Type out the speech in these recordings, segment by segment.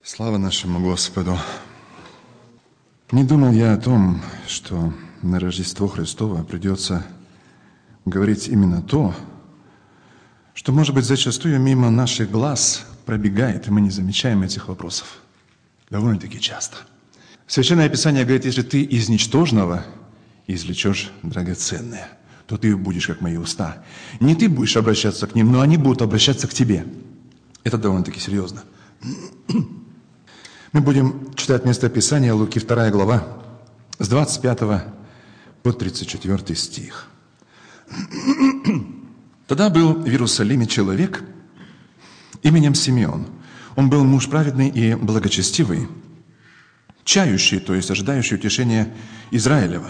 Слава нашему Господу! Не думал я о том, что на Рождество Христово придется говорить именно то, что, может быть, зачастую мимо наших глаз пробегает, и мы не замечаем этих вопросов. Довольно-таки часто. Священное Писание говорит, если ты из ничтожного извлечешь драгоценное, то ты будешь, как мои уста. Не ты будешь обращаться к ним, но они будут обращаться к тебе. Это довольно-таки серьезно. Мы будем читать место Писания Луки 2 глава, с 25 по 34 стих. Тогда был в Иерусалиме человек именем Симеон. Он был муж праведный и благочестивый, чающий, то есть ожидающий утешения Израилева.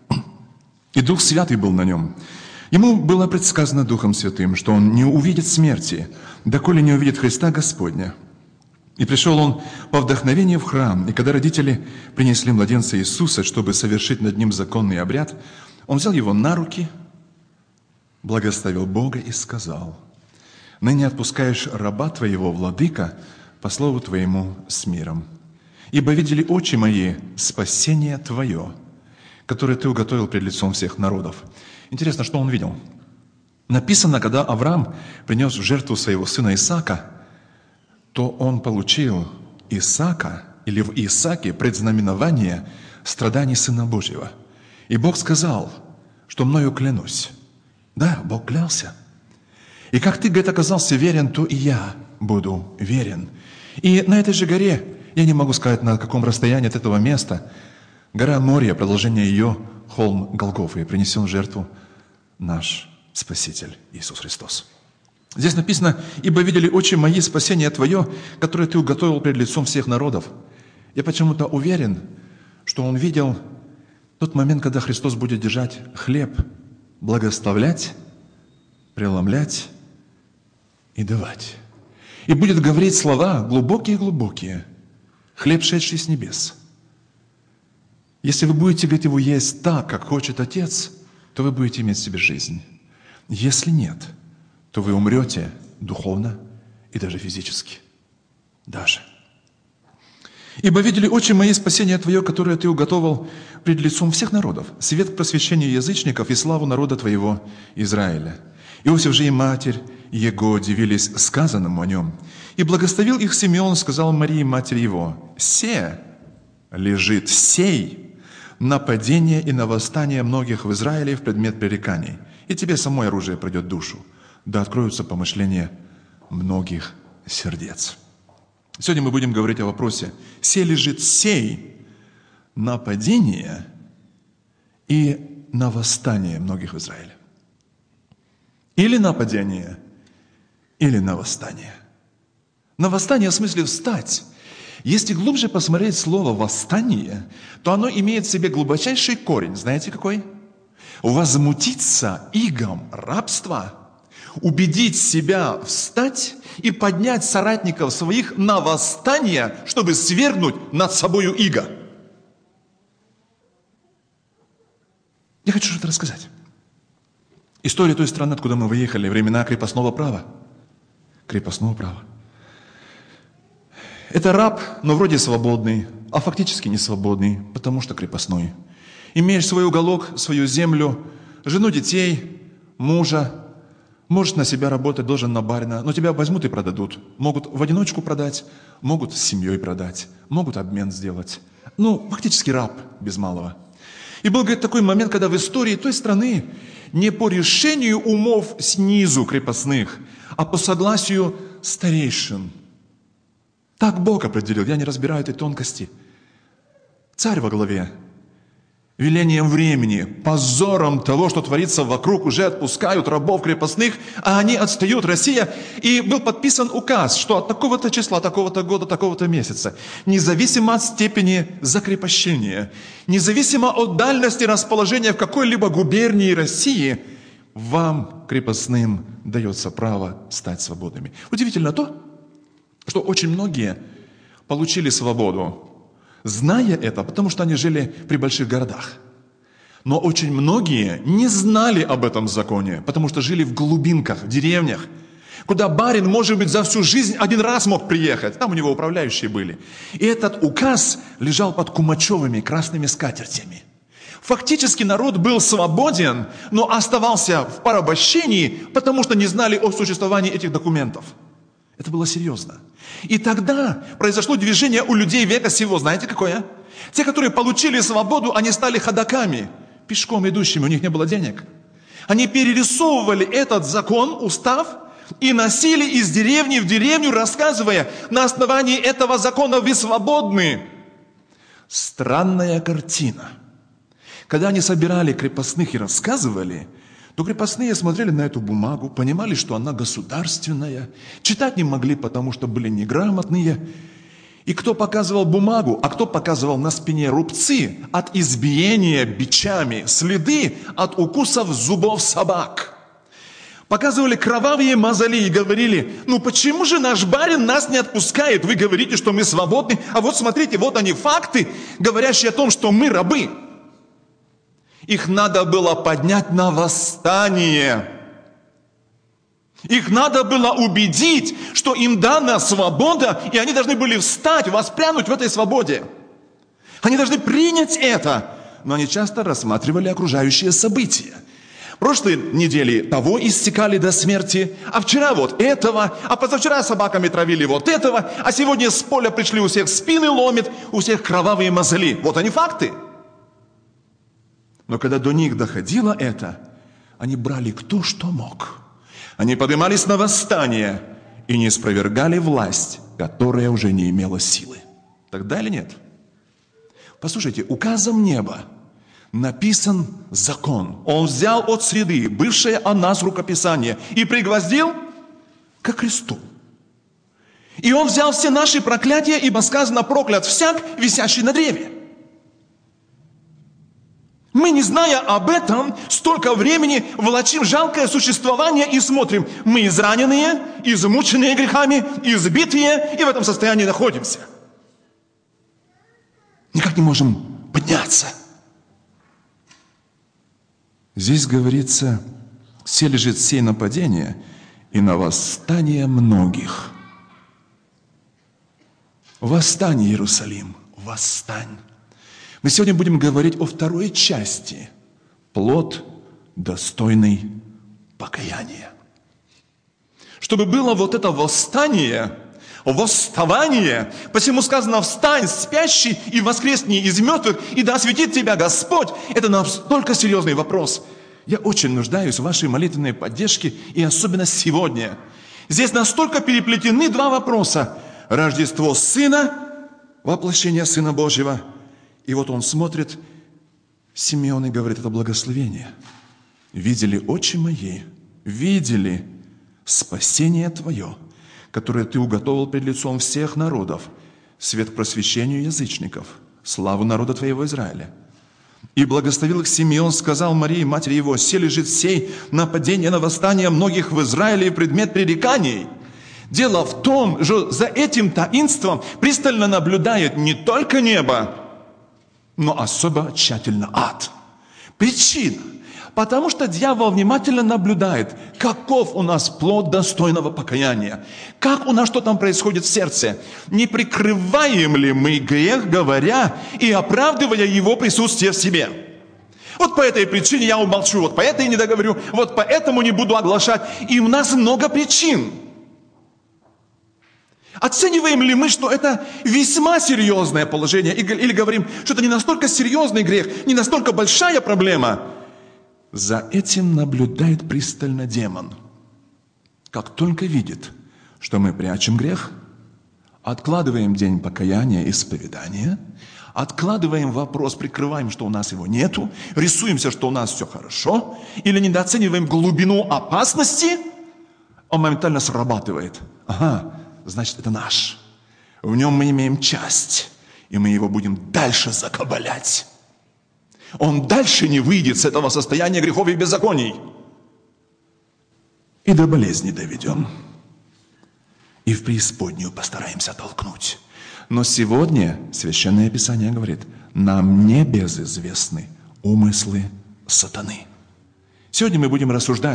И Дух Святый был на нем. Ему было предсказано Духом Святым, что он не увидит смерти, доколе не увидит Христа Господня. И пришел он по вдохновению в храм, и когда родители принесли младенца Иисуса, чтобы совершить над ним законный обряд, он взял его на руки, благословил Бога и сказал: «Ныне отпускаешь раба твоего, владыка, по слову твоему с миром. Ибо видели очи мои спасение твое, которое ты уготовил пред лицом всех народов». Интересно, что он видел? Написано, когда Авраам принес в жертву своего сына Исаака, то он получил Исаака, или в Исааке предзнаменование страданий Сына Божьего. И Бог сказал, что мною клянусь. Да, Бог клялся. И как ты, говорит, оказался верен, то и я буду верен. И на этой же горе, я не могу сказать, на каком расстоянии от этого места, гора Мория, продолжение ее, холм Голгофы, принесен в жертву наш Спаситель Иисус Христос. Здесь написано: «Ибо видели очи мои спасение Твое, которое Ты уготовил пред лицом всех народов». Я почему-то уверен, что он видел тот момент, когда Христос будет держать хлеб, благословлять, преломлять и давать. И будет говорить слова глубокие-глубокие: «Хлеб, шедший с небес». Если вы будете, говорит, его есть так, как хочет Отец, то вы будете иметь в себе жизнь. Если нет, то вы умрете духовно и даже физически. Даже. «Ибо видели очи мои спасение Твое, которое Ты уготовил пред лицом всех народов, свет к просвещению язычников и славу народа Твоего Израиля. Иосиф же и матерь Его дивились сказанному о нем. И благословил их Симеон, сказал Марии, матери его: «Се лежит сей на падение и на восстание многих в Израиле в предмет пререканий, и тебе самой оружие придет душу, да откроются помышления многих сердец». Сегодня мы будем говорить о вопросе: «Се лежит сей на падение и на восстание многих в Израиле». Или на падение, или на восстание. На восстание в смысле встать. Если глубже посмотреть слово «восстание», то оно имеет в себе глубочайший корень. Знаете какой? Возмутиться игом рабства, убедить себя встать и поднять соратников своих на восстание, чтобы свергнуть над собою иго. Я хочу что-то рассказать. История той страны, откуда мы выехали, времена крепостного права. Крепостного права. Это раб, но вроде свободный, а фактически не свободный, потому что крепостной. Имеешь свой уголок, свою землю, жену, детей, мужа, можешь на себя работать, должен на барина, но тебя возьмут и продадут. Могут в одиночку продать, могут с семьей продать, могут обмен сделать. Фактически раб без малого. И был, говорит, такой момент, когда в истории той страны не по решению умов снизу крепостных, а по согласию старейшин. Так Бог определил, я не разбираю этой тонкости. Царь во главе, велением времени, позором того, что творится вокруг, уже отпускают рабов крепостных, а они отстают, Россия. И был подписан указ, что от такого-то числа, такого-то года, такого-то месяца, независимо от степени закрепощения, независимо от дальности расположения в какой-либо губернии России, вам, крепостным, дается право стать свободными. Удивительно то, что очень многие получили свободу, зная это, потому что они жили при больших городах. Но очень многие не знали об этом законе, потому что жили в глубинках, в деревнях. куда барин, может быть, за всю жизнь один раз мог приехать. Там у него управляющие были. И этот указ лежал под кумачевыми красными скатертями. Фактически народ был свободен, но оставался в порабощении, потому что не знали о существовании этих документов. Это было серьезно. И тогда произошло движение у людей века сего. Знаете какое? Те, которые получили свободу, они стали ходоками, пешком идущими, у них не было денег. Они перерисовывали этот закон, устав, и носили из деревни в деревню, рассказывая, на основании этого закона вы свободны. Странная картина. Когда они собирали крепостных и рассказывали, то крепостные смотрели на эту бумагу, понимали, что она государственная, читать не могли, потому что были неграмотные. И кто показывал бумагу, а кто показывал на спине рубцы от избиения бичами, следы от укусов зубов собак. Показывали кровавые мозоли и говорили, ну почему же наш барин нас не отпускает? Вы говорите, что мы свободны, а вот смотрите, вот они факты, говорящие о том, что мы рабы. Их надо было поднять на восстание. Их надо было убедить, что им дана свобода, и они должны были встать, воспрянуть в этой свободе. Они должны принять это. Но они часто рассматривали окружающие события. Прошлой недели того истекали до смерти, а вчера вот этого, а позавчера собаками травили вот этого, а сегодня с поля пришли, у всех спины ломит, у всех кровавые мозоли. Вот они факты. Но когда до них доходило это, они брали кто что мог. Они поднимались на восстание и не спровергали власть, которая уже не имела силы. Тогда или нет? Послушайте, указом неба написан закон. Он взял от среды, бывшее о нас рукописание, и пригвоздил ко кресту. И он взял все наши проклятия, ибо сказано, проклят всяк, висящий на древе. Мы, не зная об этом, столько времени влачим жалкое существование и смотрим. Мы израненные, измученные грехами, избитые, и в этом состоянии находимся. Никак не можем подняться. Здесь говорится, все лежит сей нападение и на восстание многих. Восстань, Иерусалим, восстань. Мы сегодня будем говорить о второй части. Плод, достойный покаяния. Чтобы было вот это восстание, восставание, посему сказано, встань, спящий, и воскресни из мертвых, и да осветит тебя Господь. Это настолько серьезный вопрос. Я очень нуждаюсь в вашей молитвенной поддержке, и особенно сегодня. Здесь настолько переплетены два вопроса. Рождество Сына, воплощение Сына Божьего. И вот он смотрит, Симеон, и говорит, это благословение. Видели очи мои, видели спасение твое, которое ты уготовил пред лицом всех народов, свет к просвещению язычников, славу народа твоего Израиля. И благословил их Симеон, сказал Марии, матери его, се лежит сей нападение на восстание многих в Израиле и предмет пререканий. Дело в том, что за этим таинством пристально наблюдает не только небо, но особо тщательно ад. Причина. Потому что дьявол внимательно наблюдает, каков у нас плод достойного покаяния. Как у нас что там происходит в сердце. Не прикрываем ли мы грех, говоря и оправдывая его присутствие в себе. Вот по этой причине я умолчу, вот по этой не договорю, вот поэтому не буду оглашать. И у нас много причин. Оцениваем ли мы, что это весьма серьезное положение, или говорим, что это не настолько серьезный грех, не настолько большая проблема? За этим наблюдает пристально демон. Как только видит, что мы прячем грех, откладываем день покаяния и исповедания, откладываем вопрос, прикрываем, что у нас его нету, рисуемся, что у нас все хорошо, или недооцениваем глубину опасности, он моментально срабатывает. Ага, значит, это наш. В нем мы имеем часть, и мы его будем дальше закабалять. Он дальше не выйдет с этого состояния грехов и беззаконий. И до болезни доведем. И в преисподнюю постараемся толкнуть. Но сегодня Священное Писание говорит, нам не безызвестны умыслы сатаны. Сегодня мы будем рассуждать,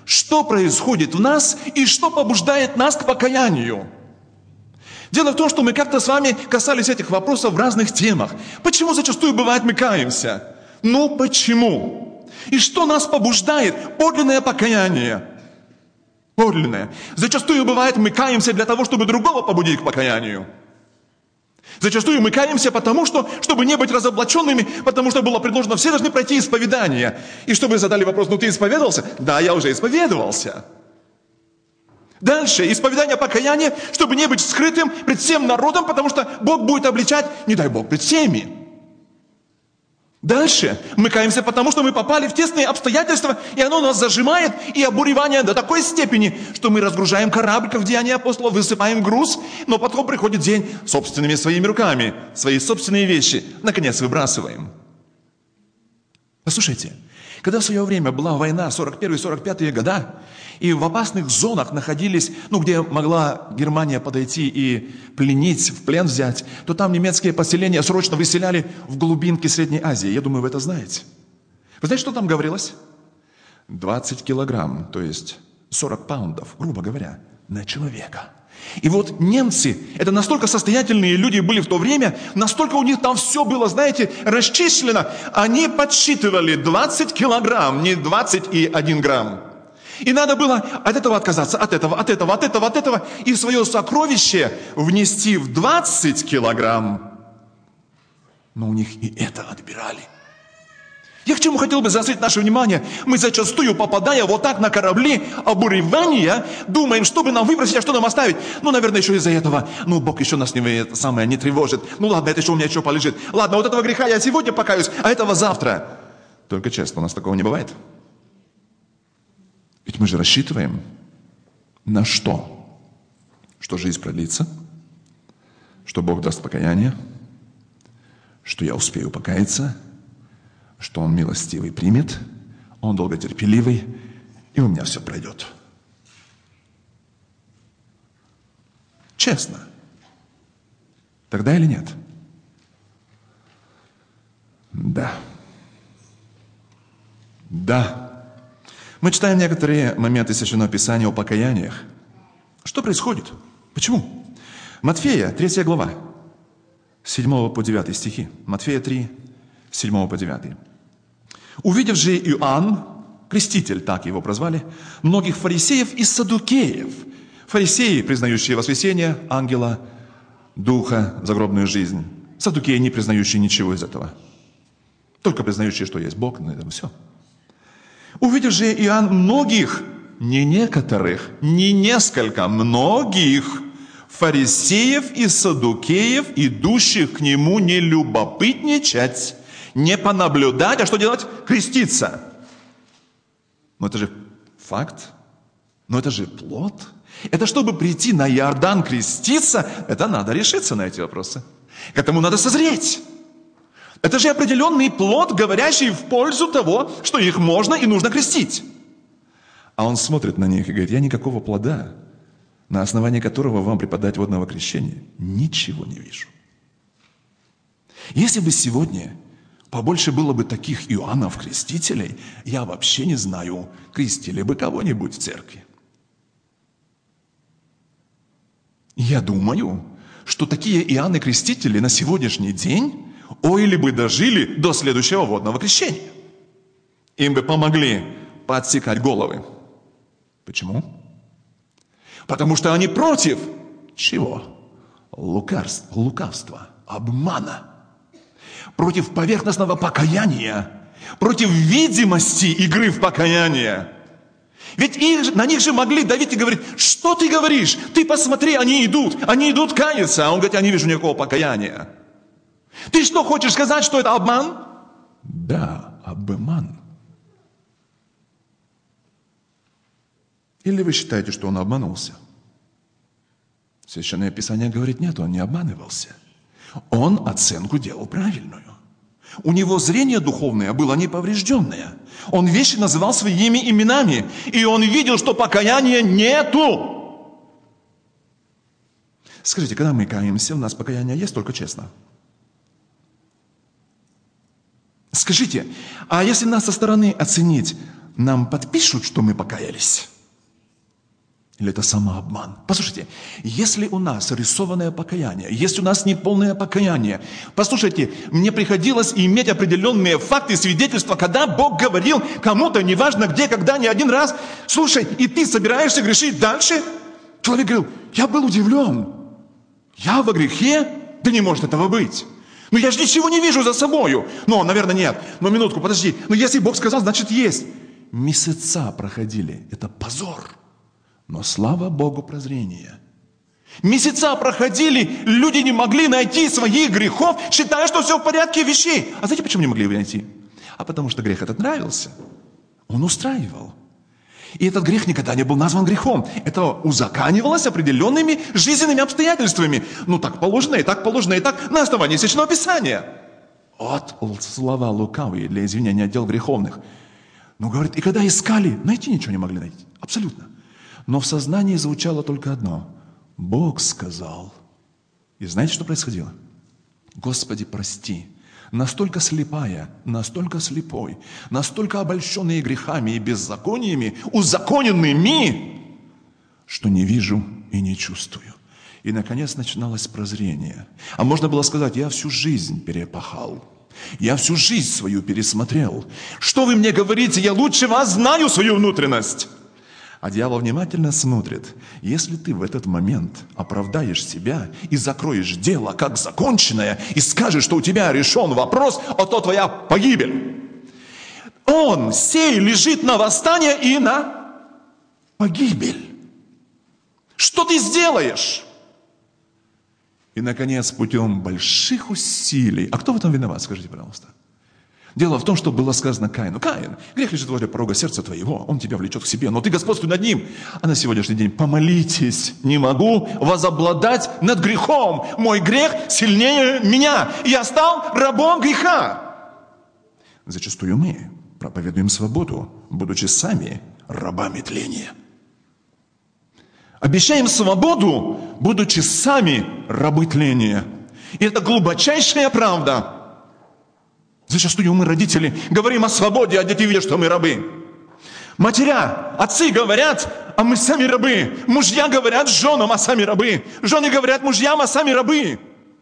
что происходит в нас и что побуждает нас к покаянию. Дело в том, что мы как-то с вами касались этих вопросов в разных темах. Почему зачастую бывает мы каемся? Ну почему? И что нас побуждает? Подлинное покаяние. Подлинное. Зачастую бывает мы каемся для того, чтобы другого побудить к покаянию. Зачастую мы каемся потому, что, чтобы не быть разоблаченными, потому что было предложено, все должны пройти исповедание. И чтобы задали вопрос, ну ты исповедовался? Да, я уже исповедовался. Дальше, исповедание покаяния, чтобы не быть скрытым пред всем народом, потому что Бог будет обличать, не дай Бог, пред всеми. Дальше, мы каемся потому, что мы попали в тесные обстоятельства, и оно нас зажимает, и обуревание до такой степени, что мы разгружаем корабль, как в Деянии апостолов, высыпаем груз, но потом приходит день собственными своими руками, свои собственные вещи, наконец, выбрасываем. Послушайте, когда в свое время была война, 41-45 года, и в опасных зонах находились, где могла Германия подойти и пленить, в плен взять, то там немецкие поселения срочно выселяли в глубинки Средней Азии. Я думаю, вы это знаете. Вы знаете, что там говорилось? 20 килограмм, то есть 40 паундов, грубо говоря, на человека. И вот немцы, это настолько состоятельные люди были в то время, настолько у них там все было, знаете, расчислено, они подсчитывали 20 килограмм, не 21 грамм. И надо было от этого отказаться, от этого, и свое сокровище внести в 20 килограмм. Но у них и это отбирали. Я к чему хотел бы заострить наше внимание? Мы зачастую, попадая вот так на корабли обуревания, думаем, что бы нам выбросить, а что нам оставить. Наверное, еще из-за этого. Бог еще нас не тревожит. Ладно, это еще у меня еще полежит. Ладно, вот этого греха я сегодня покаюсь, а этого завтра. Только честно, у нас такого не бывает. Ведь мы же рассчитываем на что? Что жизнь продлится, что Бог даст покаяние, что я успею покаяться, что Он милостивый примет, Он долготерпеливый, и у меня все пройдет. Честно. Тогда или нет? Да. Да. Мы читаем некоторые моменты Священного Писания о покаяниях. Что происходит? Почему? Матфея, 3 глава, 7 по 9 стихи. Матфея 3, 7 по 9. «Увидев же Иоанн, креститель, так его прозвали, многих фарисеев и саддукеев». Фарисеи, признающие воскресение, ангела, духа, загробную жизнь. Саддукеи, не признающие ничего из этого. Только признающие, что есть Бог, на этом все. «Увидев же Иоанн многих, не некоторых, не несколько, многих фарисеев и саддукеев, идущих к нему не любопытничать, не понаблюдать, а что делать? Креститься». Это же факт, это же плод. Это чтобы прийти на Иордан креститься, это надо решиться на эти вопросы. К этому надо созреть. Это же определенный плод, говорящий в пользу того, что их можно и нужно крестить. А он смотрит на них и говорит: я никакого плода, на основании которого вам преподать водного крещения, ничего не вижу. Если бы сегодня побольше было бы таких Иоаннов-крестителей, я вообще не знаю, крестили бы кого-нибудь в церкви. Я думаю, что такие Иоанны-крестители на сегодняшний день или бы дожили до следующего водного крещения. Им бы помогли подсекать головы. Почему? Потому что они против чего? Лукавства, обмана. Против поверхностного покаяния. Против видимости игры в покаяние. Ведь на них же могли давить и говорить: что ты говоришь? Ты посмотри, они идут каяться. А он говорит: я не вижу никакого покаяния. Ты что, хочешь сказать, что это обман? Да, обман. Или вы считаете, что он обманулся? Священное Писание говорит: нет, он не обманывался. Он оценку делал правильную. У него зрение духовное было неповрежденное. Он вещи называл своими именами. И он видел, что покаяния нету. Скажите, когда мы каемся, у нас покаяние есть, только честно? Скажите, а если нас со стороны оценить, нам подпишут, что мы покаялись? Или это самообман? Послушайте, если у нас рисованное покаяние, если у нас неполное покаяние, послушайте, мне приходилось иметь определенные факты, свидетельства, когда Бог говорил кому-то, неважно где, когда, не один раз, слушай, и ты собираешься грешить дальше? Человек говорил, я был удивлен. Я во грехе? Да не может этого быть. Ну я же ничего не вижу за собою. Ну, наверное, нет. Но минутку, подожди. Но если Бог сказал, значит есть. Месяца проходили. Это позор. Но слава Богу прозрение. Месяца проходили, люди не могли найти своих грехов, считая, что все в порядке вещей. А знаете, почему не могли его найти? А потому что грех этот нравился. Он устраивал. И этот грех никогда не был назван грехом. Это узаконивалось определенными жизненными обстоятельствами. Ну, так положено, и так положено, и так, на основании Священного Писания. Вот слова лукавые для извинения дел греховных. Но, говорит, и когда искали, найти ничего не могли найти. Абсолютно. Но в сознании звучало только одно. Бог сказал. И знаете, что происходило? Господи, прости. Настолько слепая, настолько слепой, настолько обольщенные грехами и беззакониями, узаконенными, что не вижу и не чувствую. И, наконец, начиналось прозрение. А можно было сказать, я всю жизнь перепахал. Я всю жизнь свою пересмотрел. Что вы мне говорите? Я лучше вас знаю свою внутренность. А дьявол внимательно смотрит. Если ты в этот момент оправдаешь себя и закроешь дело как законченное, и скажешь, что у тебя решен вопрос, то твоя погибель. Он, сей, лежит на восстание и на погибель. Что ты сделаешь? И, наконец, путем больших усилий. А кто в этом виноват, скажите, пожалуйста? Дело в том, что было сказано Каину. Каин, грех лежит возле порога сердца твоего, он тебя влечет к себе, но ты господствуй над ним. А на сегодняшний день помолитесь, не могу возобладать над грехом. Мой грех сильнее меня, и я стал рабом греха. Зачастую мы проповедуем свободу, будучи сами рабами тления. Обещаем свободу, будучи сами рабы тления. И это глубочайшая правда. Зачастую мы, родители, говорим о свободе, а дети видят, что мы рабы. Матеря, отцы говорят, а мы сами рабы. Мужья говорят женам, а сами рабы. Жены говорят мужьям, а сами рабы.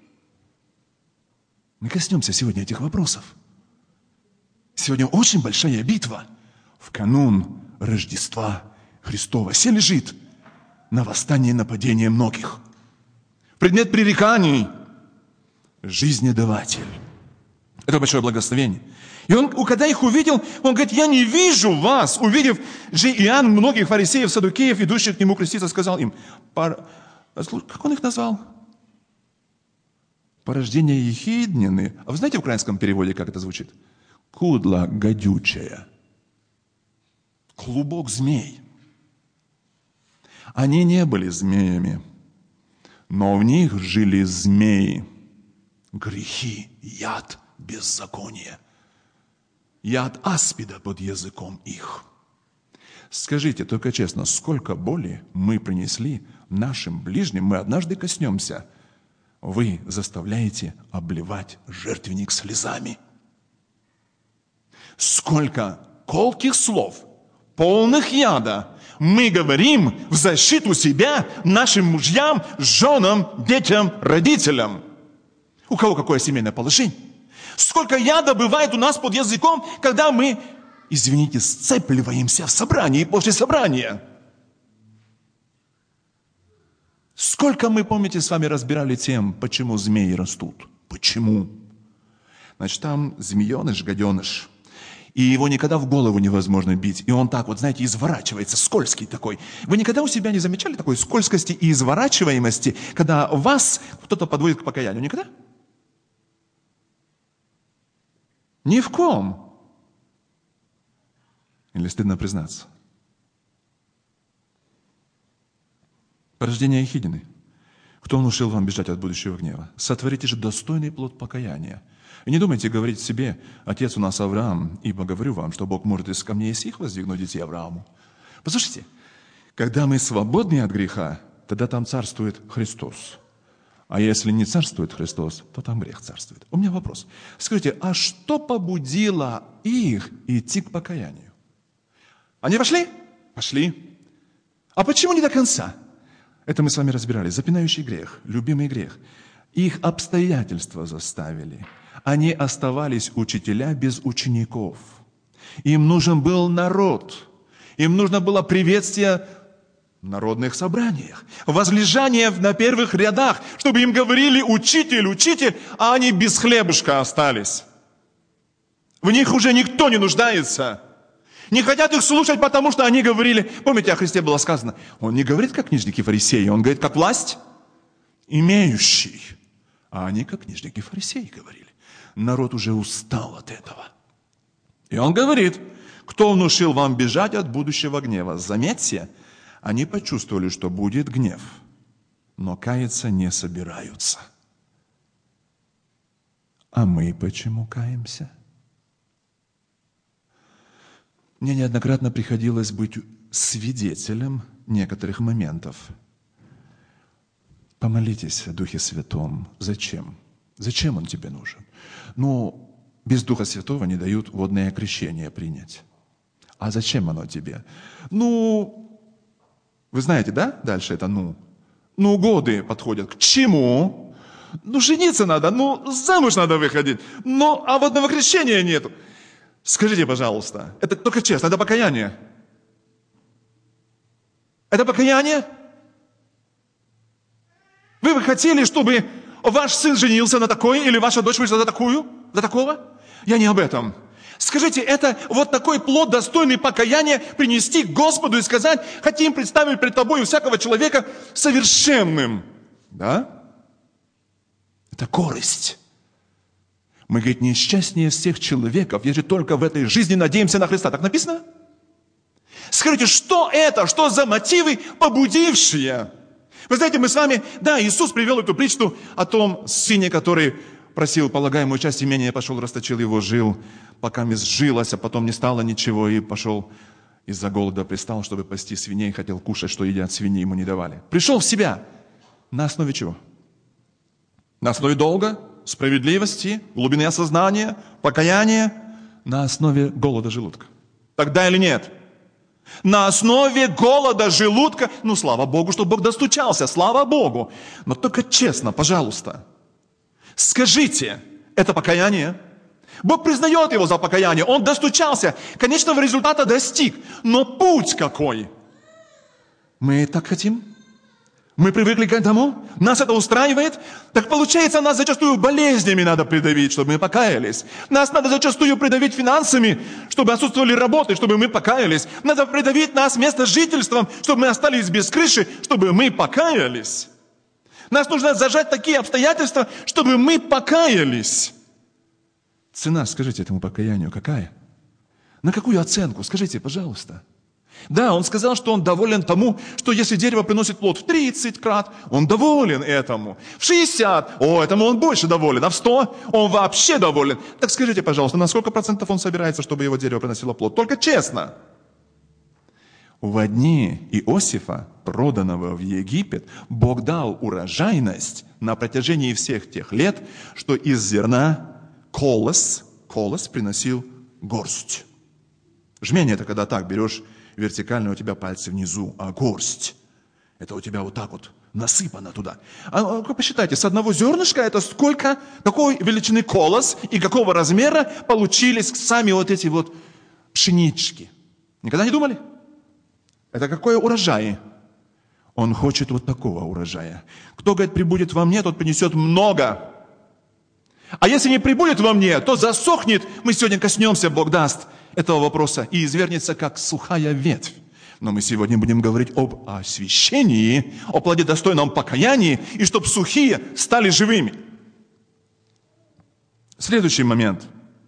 Мы коснемся сегодня этих вопросов. Сегодня очень большая битва в канун Рождества Христова. Все лежит на восстании и нападении многих. Предмет пререканий – жизнедаватель. Это большое благословение. И он, когда их увидел, он говорит, я не вижу вас. Увидев же Иоанн многих фарисеев, саддукеев, идущих к нему креститься, сказал им, как он их назвал? Порождение ехиднины. А вы знаете в украинском переводе, как это звучит? Кудла гадючая. Клубок змей. Они не были змеями, но в них жили змеи. Грехи, яд, беззаконие. Яд аспида под языком их. Скажите только честно, сколько боли мы принесли нашим ближним, мы однажды коснемся. Вы заставляете обливать жертвенник слезами. Сколько колких слов, полных яда, мы говорим в защиту себя, нашим мужьям, женам, детям, родителям. У кого какое семейное положение? Сколько яда бывает у нас под языком, когда мы, извините, сцепливаемся в собрании и после собрания. Сколько мы, помните, с вами разбирали тем, почему змеи растут? Почему? Значит, там змееныш, гаденыш. И его никогда в голову невозможно бить. И он так вот, знаете, изворачивается, скользкий такой. Вы никогда у себя не замечали такой скользкости и изворачиваемости, когда вас кто-то подводит к покаянию? Никогда? Ни в ком. Или стыдно признаться? Порождение ехидины. Кто внушил вам бежать от будущего гнева? Сотворите же достойный плод покаяния. И не думайте говорить себе, отец у нас Авраам, ибо говорю вам, что Бог может из камней сих воздвигнуть детей Аврааму. Послушайте, когда мы свободны от греха, тогда там царствует Христос. А если не царствует Христос, то там грех царствует. У меня вопрос. Скажите, а что побудило их идти к покаянию? Они вошли? Пошли. А почему не до конца? Это мы с вами разбирали. Запинающий грех, любимый грех. Их обстоятельства заставили. Они оставались учителя без учеников. Им нужен был народ. Им нужно было приветствие в народных собраниях. Возлежание на первых рядах, чтобы им говорили «учитель, учитель», а они без хлебушка остались. В них уже никто не нуждается. Не хотят их слушать, потому что они говорили, помните, о Христе было сказано, он не говорит, как книжники фарисеи, он говорит, как власть имеющий. А они, как книжники фарисеи, говорили. Народ уже устал от этого. И он говорит, кто внушил вам бежать от будущего гнева? Заметьте, они почувствовали, что будет гнев, но каяться не собираются. А мы почему каемся? Мне неоднократно приходилось быть свидетелем некоторых моментов. Помолитесь о Духе Святом. Зачем? Зачем Он тебе нужен? Ну, без Духа Святого не дают водное крещение принять. А зачем оно тебе? Ну, вы знаете, да? Дальше это ну. Ну, годы подходят. К чему? Ну, жениться надо, ну, замуж надо выходить. Ну, а водного крещения нету. Скажите, пожалуйста, это только честно, это покаяние? Это покаяние? Вы бы хотели, чтобы ваш сын женился на такой, или ваша дочь вышла за такую, за такого? Я не об этом. Скажите, это вот такой плод, достойный покаяния, принести к Господу и сказать, хотим представить пред тобой всякого человека совершенным. Да? Это корость. Мы, говорит, несчастнее всех человеков, если только в этой жизни надеемся на Христа. Так написано? Скажите, что это? Что за мотивы, побудившие? Вы знаете, мы с вами, да, Иисус привел эту притчу о том сыне, который просил полагаемую часть имения, пошел, расточил его, жил, пока сжилось, а потом не стало ничего, и пошел из-за голода, пристал, чтобы пасти свиней, хотел кушать, что едят свиньи, ему не давали. Пришел в себя. На основе чего? На основе долга, справедливости, глубины осознания, покаяния, на основе голода желудка. Тогда или нет? На основе голода желудка, ну, слава Богу, что Бог достучался, слава Богу. Но только честно, пожалуйста, скажите, это покаяние? Бог признает его за покаяние, он достучался, конечного результата достиг, но путь какой? Мы так хотим? Мы привыкли к этому? Нас это устраивает? Так получается, нас зачастую болезнями надо придавить, чтобы мы покаялись. Нас надо зачастую придавить финансами, чтобы отсутствовали работы, чтобы мы покаялись. Надо придавить нас место жительством, чтобы мы остались без крыши, чтобы мы покаялись. Нас нужно зажать такие обстоятельства, чтобы мы покаялись. Цена, скажите, этому покаянию какая? На какую оценку? Скажите, пожалуйста. Да, он сказал, что он доволен тому, что если дерево приносит плод в 30 крат, он доволен этому. В 60, этому он больше доволен, а в 100 он вообще доволен. Так скажите, пожалуйста, на сколько процентов он собирается, чтобы его дерево приносило плод? Только честно. В дни Иосифа, проданного в Египет, Бог дал урожайность на протяжении всех тех лет, что из зерна колос приносил горсть. Жмение – это когда так берешь вертикально, у тебя пальцы внизу, а горсть – это у тебя вот так вот насыпано туда. А посчитайте, с одного зернышка это сколько, какой величины колос и какого размера получились сами вот эти вот пшенички. Никогда не думали? Это какой урожай? Он хочет вот такого урожая. Кто, говорит, прибудет во мне, тот принесет много. А если не прибудет во мне, то засохнет. Мы сегодня коснемся, Бог даст, этого вопроса и извернется, как сухая ветвь. Но мы сегодня будем говорить об освящении, о плоде достойном покаянии, и чтобы сухие стали живыми. Следующий момент.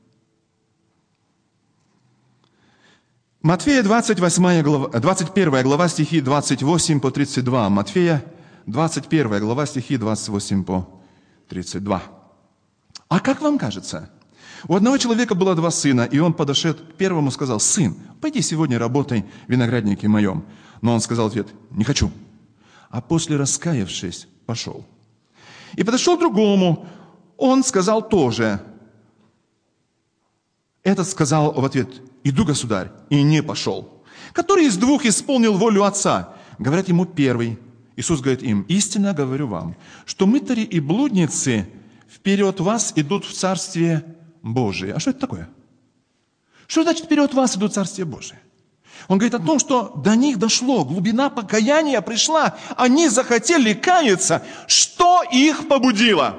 Матфея 21 глава, стихи 28 по 32. Матфея 21 глава, стихи 28 по 32. А как вам кажется? У одного человека было 2 сына, и он, подошед к первому, сказал: «Сын, пойди сегодня работай в винограднике моем». Но он сказал в ответ: «Не хочу». А после, раскаявшись, пошел. И подошел к другому, он сказал тоже. Этот сказал в ответ: «Иду, государь», и не пошел. Который из двух исполнил волю Отца? Говорят ему первый. Иисус говорит им: истинно говорю вам, что мытари и блудницы вперед вас идут в Царствие Божие. А что это такое? Что значит вперед вас идут в Царствие Божие? Он говорит о том, что до них дошло, глубина покаяния пришла, они захотели каяться. Что их побудило?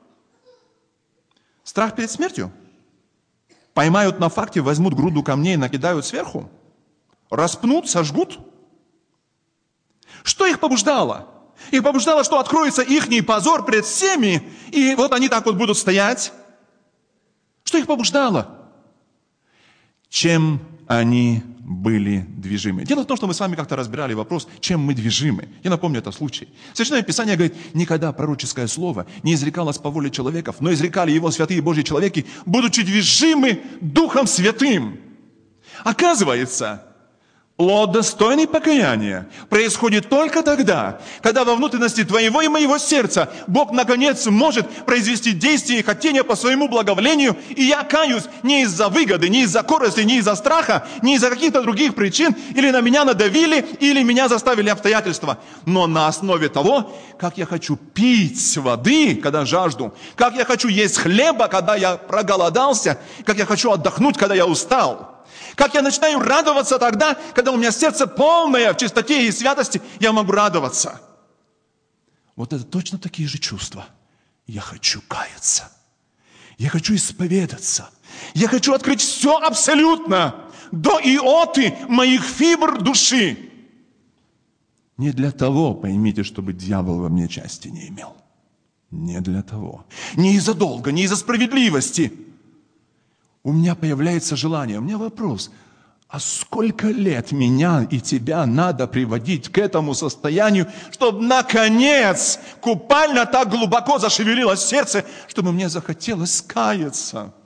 Страх перед смертью? Поймают на факте, возьмут груду камней, накидают сверху? Распнут, сожгут? Что их побуждало? Их побуждало, что откроется ихний позор пред всеми, и вот они так вот будут стоять. Что их побуждало? Чем они были движимы? Дело в том, что мы с вами как-то разбирали вопрос, чем мы движимы. Я напомню этот случай. Священное Писание говорит: никогда пророческое слово не изрекалось по воле человеков, но изрекали его святые Божьи человеки, будучи движимы Духом Святым. Оказывается, плод достойный покаяния происходит только тогда, когда во внутренности твоего и моего сердца Бог наконец может произвести действие и хотение по своему благоволению, и я каюсь не из-за выгоды, не из-за корысти, не из-за страха, не из-за каких-то других причин, или на меня надавили, или меня заставили обстоятельства, но на основе того, как я хочу пить воды, когда жажду, как я хочу есть хлеба, когда я проголодался, как я хочу отдохнуть, когда я устал. Как я начинаю радоваться тогда, когда у меня сердце полное в чистоте и святости, я могу радоваться. Вот это точно такие же чувства. Я хочу каяться. Я хочу исповедаться. Я хочу открыть все абсолютно, до иоты моих фибр души. Не для того, поймите, чтобы дьявол во мне части не имел. Не для того. Не из-за долга, не из-за справедливости. У меня появляется желание. У меня вопрос: а сколько лет меня и тебя надо приводить к этому состоянию, чтобы, наконец, купально так глубоко зашевелилось сердце, чтобы мне захотелось каяться?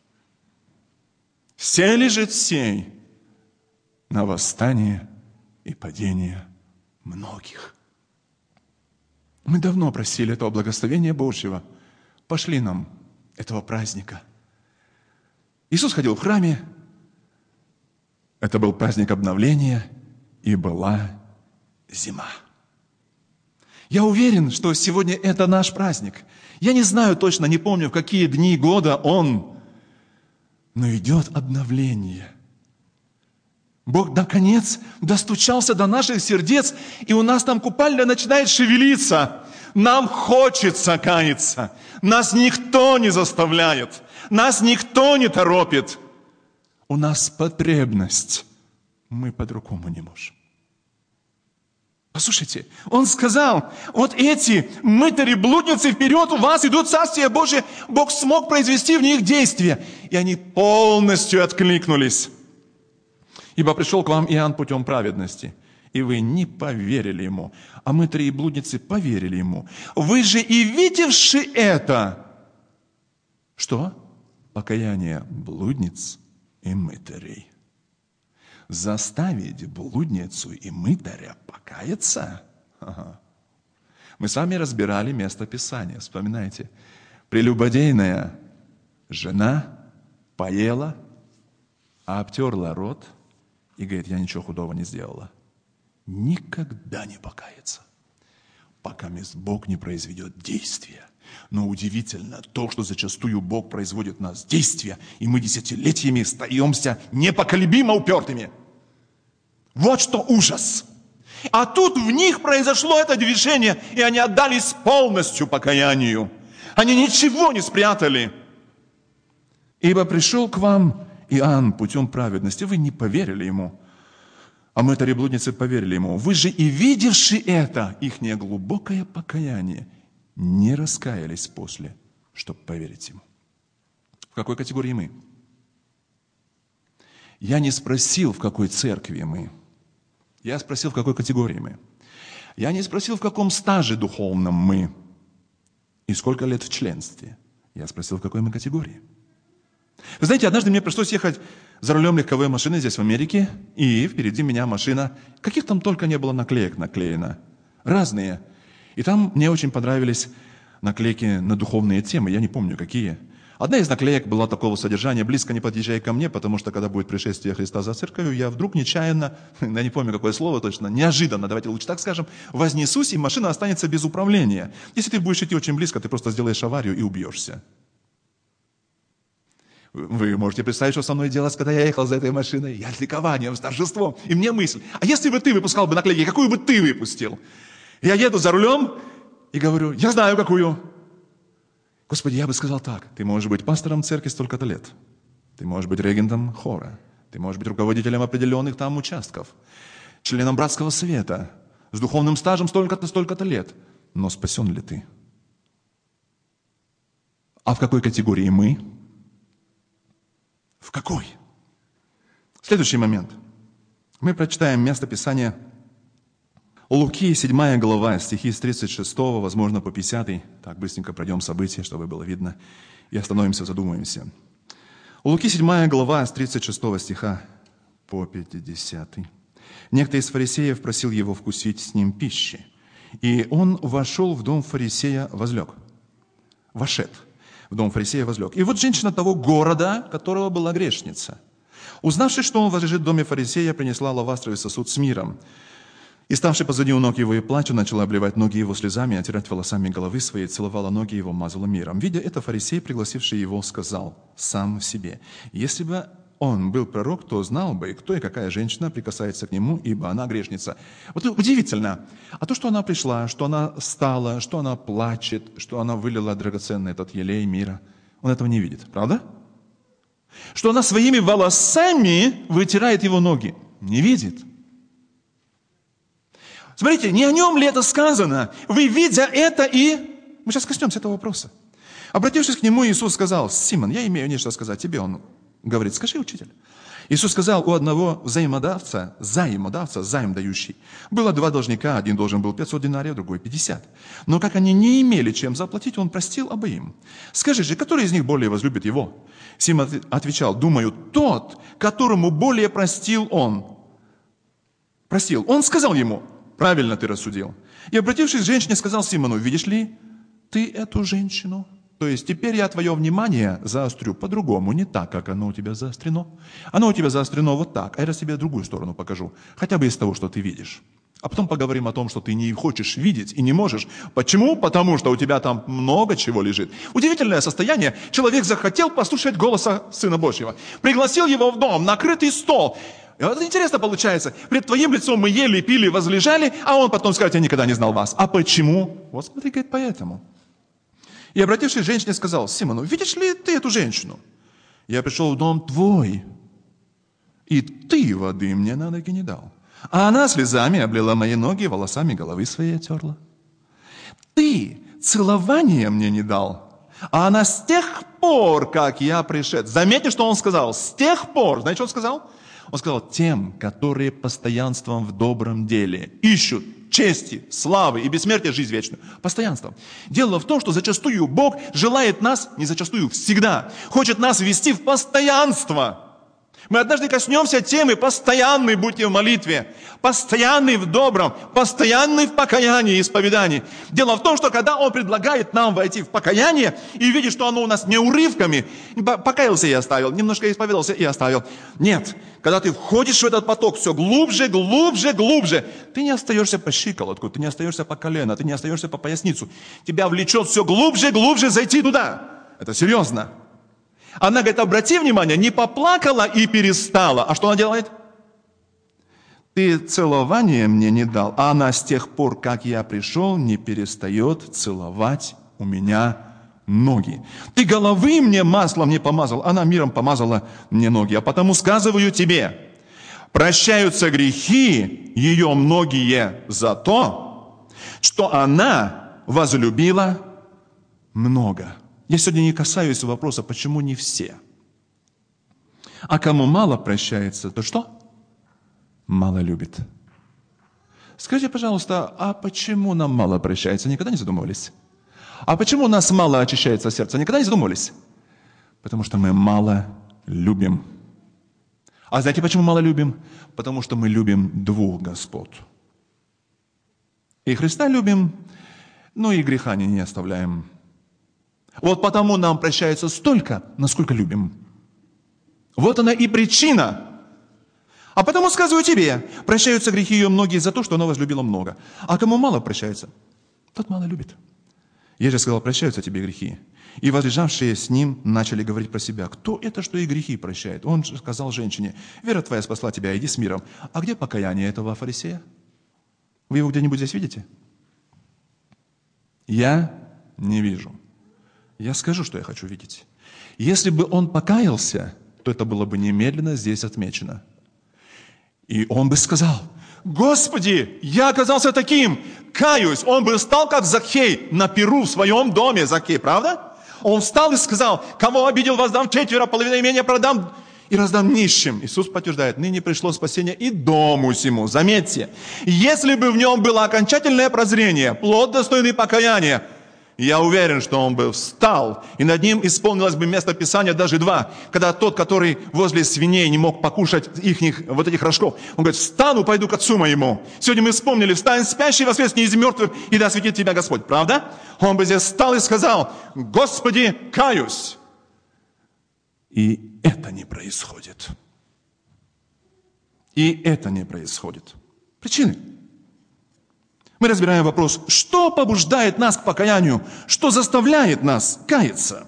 Все лежит сей на восстание и падение многих. Мы давно просили этого благословения Божьего. Пошли нам этого праздника. Иисус ходил в храме, это был праздник обновления, и была зима. Я уверен, что сегодня это наш праздник. Я не знаю точно, не помню, в какие дни года он, но идет обновление. Бог, наконец, достучался до наших сердец, и у нас там купально начинает шевелиться. Нам хочется каяться. Нас никто не заставляет. Нас никто не торопит. У нас потребность. Мы по-другому не можем. Послушайте, он сказал: вот эти мытари, блудницы вперед у вас идут в Царствие Божие. Бог смог произвести в них действие. И они полностью откликнулись. Ибо пришел к вам Иоанн путем праведности, и вы не поверили ему. А мытари и блудницы поверили ему. Вы же и видевши это, что? Покаяние блудниц и мытарей. Заставить блудницу и мытаря покаяться? Ага. Мы с вами разбирали место Писания. Вспоминайте. Прелюбодейная жена поела, обтерла рот и говорит: я ничего худого не сделала. Никогда не покаяться, пока Бог не произведет действия. Но удивительно то, что зачастую Бог производит в нас действия, и мы десятилетиями остаемся непоколебимо упертыми. Вот что ужас! А тут в них произошло это движение, и они отдались полностью покаянию. Они ничего не спрятали. Ибо пришел к вам Иоанн путем праведности, вы не поверили ему. А мытари и блудницы поверили ему. Вы же и видевши это, ихнее глубокое покаяние, не раскаялись после, чтобы поверить ему. В какой категории мы? Я не спросил, в какой церкви мы. Я спросил, в какой категории мы. Я не спросил, в каком стаже духовном мы. И сколько лет в членстве. Я спросил, в какой мы категории. Вы знаете, однажды мне пришлось ехать за рулем легковой машины здесь, в Америке, и впереди меня машина, каких там только не было наклеек наклеено. Разные. И там мне очень понравились наклейки на духовные темы, я не помню какие. Одна из наклеек была такого содержания: «Близко не подъезжай ко мне, потому что, когда будет пришествие Христа за церковью, я вдруг нечаянно, я не помню, какое слово точно, неожиданно, давайте лучше так скажем, вознесусь, и машина останется без управления. Если ты будешь идти очень близко, ты просто сделаешь аварию и убьешься». Вы можете представить, что со мной делалось, когда я ехал за этой машиной? Я с ликованием, с торжеством. И мне мысль: а если бы ты выпускал бы наклейки, какую бы ты выпустил? Я еду за рулем и говорю: я знаю, какую. Господи, я бы сказал так: ты можешь быть пастором церкви столько-то лет. Ты можешь быть регентом хора. Ты можешь быть руководителем определенных там участков. Членом братского совета. С духовным стажем столько-то, столько-то лет. Но спасен ли ты? А в какой категории мы? В какой? Следующий момент. Мы прочитаем место Писания Луки, 7 глава, стихи с 36, возможно, по 50. Так, быстренько пройдем события, чтобы было видно. И остановимся, задумаемся. Луки, 7 глава, с 36 стиха по 50. «Некто из фарисеев просил его вкусить с ним пищи. И он вошел в дом фарисея, возлег». Вошед в дом фарисея, возлег. И вот женщина того города, которого была грешница, узнавши, что он возлежит в доме фарисея, принесла алавастровый сосуд с миром. И, ставши позади у ног его и плача, начала обливать ноги его слезами, отирать волосами головы своей, целовала ноги его, мазала миром. Видя это, фарисей, пригласивший его, сказал сам в себе: если бы он был пророк, то знал бы, кто и какая женщина прикасается к нему, ибо она грешница. Вот удивительно. А то, что она пришла, что она стала, что она плачет, что она вылила драгоценный этот елей мира, он этого не видит, правда? Что она своими волосами вытирает его ноги, не видит. Смотрите, не о нем ли это сказано? Вы, видя это, и... Мы сейчас коснемся этого вопроса. Обратившись к нему, Иисус сказал: «Симон, я имею нечто сказать тебе». Он говорит: «Скажи, учитель». Иисус сказал: у одного взаимодавца, займ дающий, было 2 должника, один должен был 500 динариев, другой 50. Но как они не имели чем заплатить, он простил обоим. Скажи же, который из них более возлюбит его? Симон отвечал: думаю, тот, которому более простил он. Простил. Он сказал ему: правильно ты рассудил. И, обратившись к женщине, сказал Симону: видишь ли ты эту женщину? То есть теперь я твое внимание заострю по-другому, не так, как оно у тебя заострено. Оно у тебя заострено вот так, а я тебе другую сторону покажу, хотя бы из того, что ты видишь. А потом поговорим о том, что ты не хочешь видеть и не можешь. Почему? Потому что у тебя там много чего лежит. Удивительное состояние. Человек захотел послушать голоса Сына Божьего. Пригласил его в дом, накрытый стол. И вот интересно получается. Пред твоим лицом мы ели, пили, возлежали, а он потом скажет: я никогда не знал вас. А почему? Вот смотри, говорит, поэтому. И, обратившись к женщине, сказал Симону: видишь ли ты эту женщину? Я пришел в дом твой, и ты воды мне на ноги не дал. А она слезами облила мои ноги, волосами головы своей отерла. Ты целования мне не дал, а она с тех пор, как я пришед. Заметьте, что он сказал: с тех пор. Знаете, что он сказал? Он сказал: тем, которые постоянством в добром деле ищут чести, славы и бессмертия, жизнь вечную. Постоянством. Дело в том, что зачастую Бог желает нас, не зачастую, всегда, хочет нас ввести в постоянство. Мы однажды коснемся темы: постоянный будьте в молитве, постоянный в добром, постоянный в покаянии и исповедании. Дело в том, что когда Он предлагает нам войти в покаяние и видит, что оно у нас не урывками, покаялся и оставил, немножко исповедался и оставил. Нет, когда ты входишь в этот поток все глубже, глубже, глубже, ты не остаешься по щиколотку, ты не остаешься по колено, ты не остаешься по поясницу. Тебя влечет все глубже, глубже зайти туда. Это серьезно. Она, говорит, обрати внимание, не поплакала и перестала. А что она делает? Ты целование мне не дал, а она с тех пор, как я пришел, не перестает целовать у меня ноги. Ты головы мне маслом не помазал, она миром помазала мне ноги. А потому сказываю тебе, прощаются грехи ее многие за то, что она возлюбила много. Я сегодня не касаюсь вопроса, почему не все. А кому мало прощается, то что? Мало любит. Скажите, пожалуйста, а почему нам мало прощается? Никогда не задумывались? А почему у нас мало очищается сердце? Никогда не задумывались? Потому что мы мало любим. А знаете, почему мало любим? Потому что мы любим двух господ. И Христа любим, но и греха не оставляем. Вот потому нам прощается столько, насколько любим. Вот она и причина. А потому сказываю тебе, прощаются грехи ее многие за то, что она возлюбила много. А кому мало прощается, тот мало любит. Я же сказал, прощаются тебе грехи. И возлежавшие с ним начали говорить про себя. Кто это, что и грехи прощает? Он же сказал женщине, вера твоя спасла тебя, иди с миром. А где покаяние этого фарисея? Вы его где-нибудь здесь видите? Я не вижу. Я скажу, что я хочу видеть. Если бы он покаялся, то это было бы немедленно здесь отмечено. И он бы сказал, Господи, я оказался таким, каюсь. Он бы стал как Закхей на пиру в своем доме, Закхей, правда? Он встал и сказал, кого обидел, воздам вчетверо, половину имения продам и раздам нищим. Иисус подтверждает, ныне пришло спасение и дому сему. Заметьте, если бы в нем было окончательное прозрение, плод достойный покаяния, я уверен, что он бы встал, и над ним исполнилось бы место Писания даже 2, когда тот, который возле свиней не мог покушать их вот этих рожков, он говорит, встану, пойду к отцу моему. Сегодня мы вспомнили, встань, спящий, воскресни из мертвых, и да осветит тебя Господь. Правда? Он бы здесь встал и сказал, Господи, каюсь. И это не происходит. И это не происходит. Причины. Мы разбираем вопрос, что побуждает нас к покаянию, что заставляет нас каяться.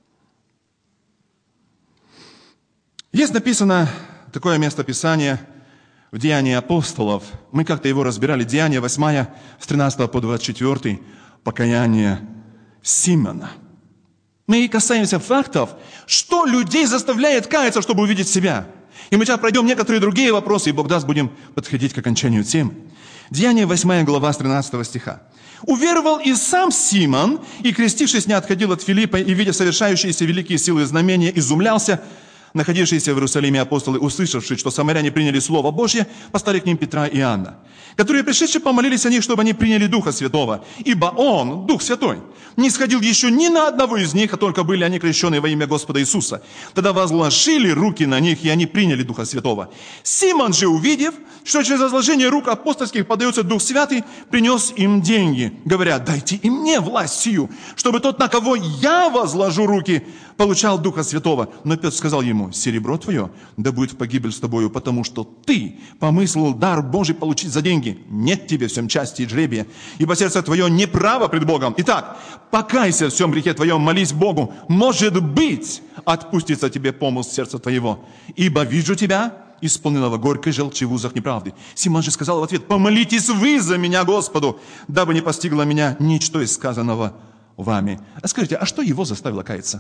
Есть написано такое место Писания в Деянии апостолов. Мы как-то его разбирали. Деяния 8, с 13 по 24, покаяние Симона. Мы касаемся фактов, что людей заставляет каяться, чтобы увидеть себя. И мы сейчас пройдем некоторые другие вопросы, и Бог даст, будем подходить к окончанию темы. Деяние 8 глава с 13 стиха. «Уверовал и сам Симон, и, крестившись, не отходил от Филиппа, и, видя совершающиеся великие силы и знамения, изумлялся. Находившиеся в Иерусалиме апостолы, услышавшие, что самаряне приняли Слово Божье, послали к ним Петра и Иоанна, которые, пришедшие, помолились о них, чтобы они приняли Духа Святого. Ибо Он, Дух Святой, не сходил еще ни на одного из них, а только были они крещены во имя Господа Иисуса. Тогда возложили руки на них, и они приняли Духа Святого. Симон же, увидев, что через возложение рук апостольских подается Дух Святый, принес им деньги, говоря, дайте и мне власть сию, чтобы тот, на кого я возложу руки, получал Духа Святого. Но Петр сказал ему, серебро твое, да будет в погибель с тобою, потому что ты помыслил дар Божий получить за деньги. Нет тебе всем части и жребия, ибо сердце твое неправо пред Богом. Итак, покайся в всем грехе твоем, молись Богу. Может быть, отпустится тебе помысл сердца твоего. Ибо вижу тебя, исполненного горькой желчи в узах неправды. Симон же сказал в ответ, помолитесь вы за меня Господу, дабы не постигло меня ничто из сказанного вами. А скажите, а что его заставило каяться?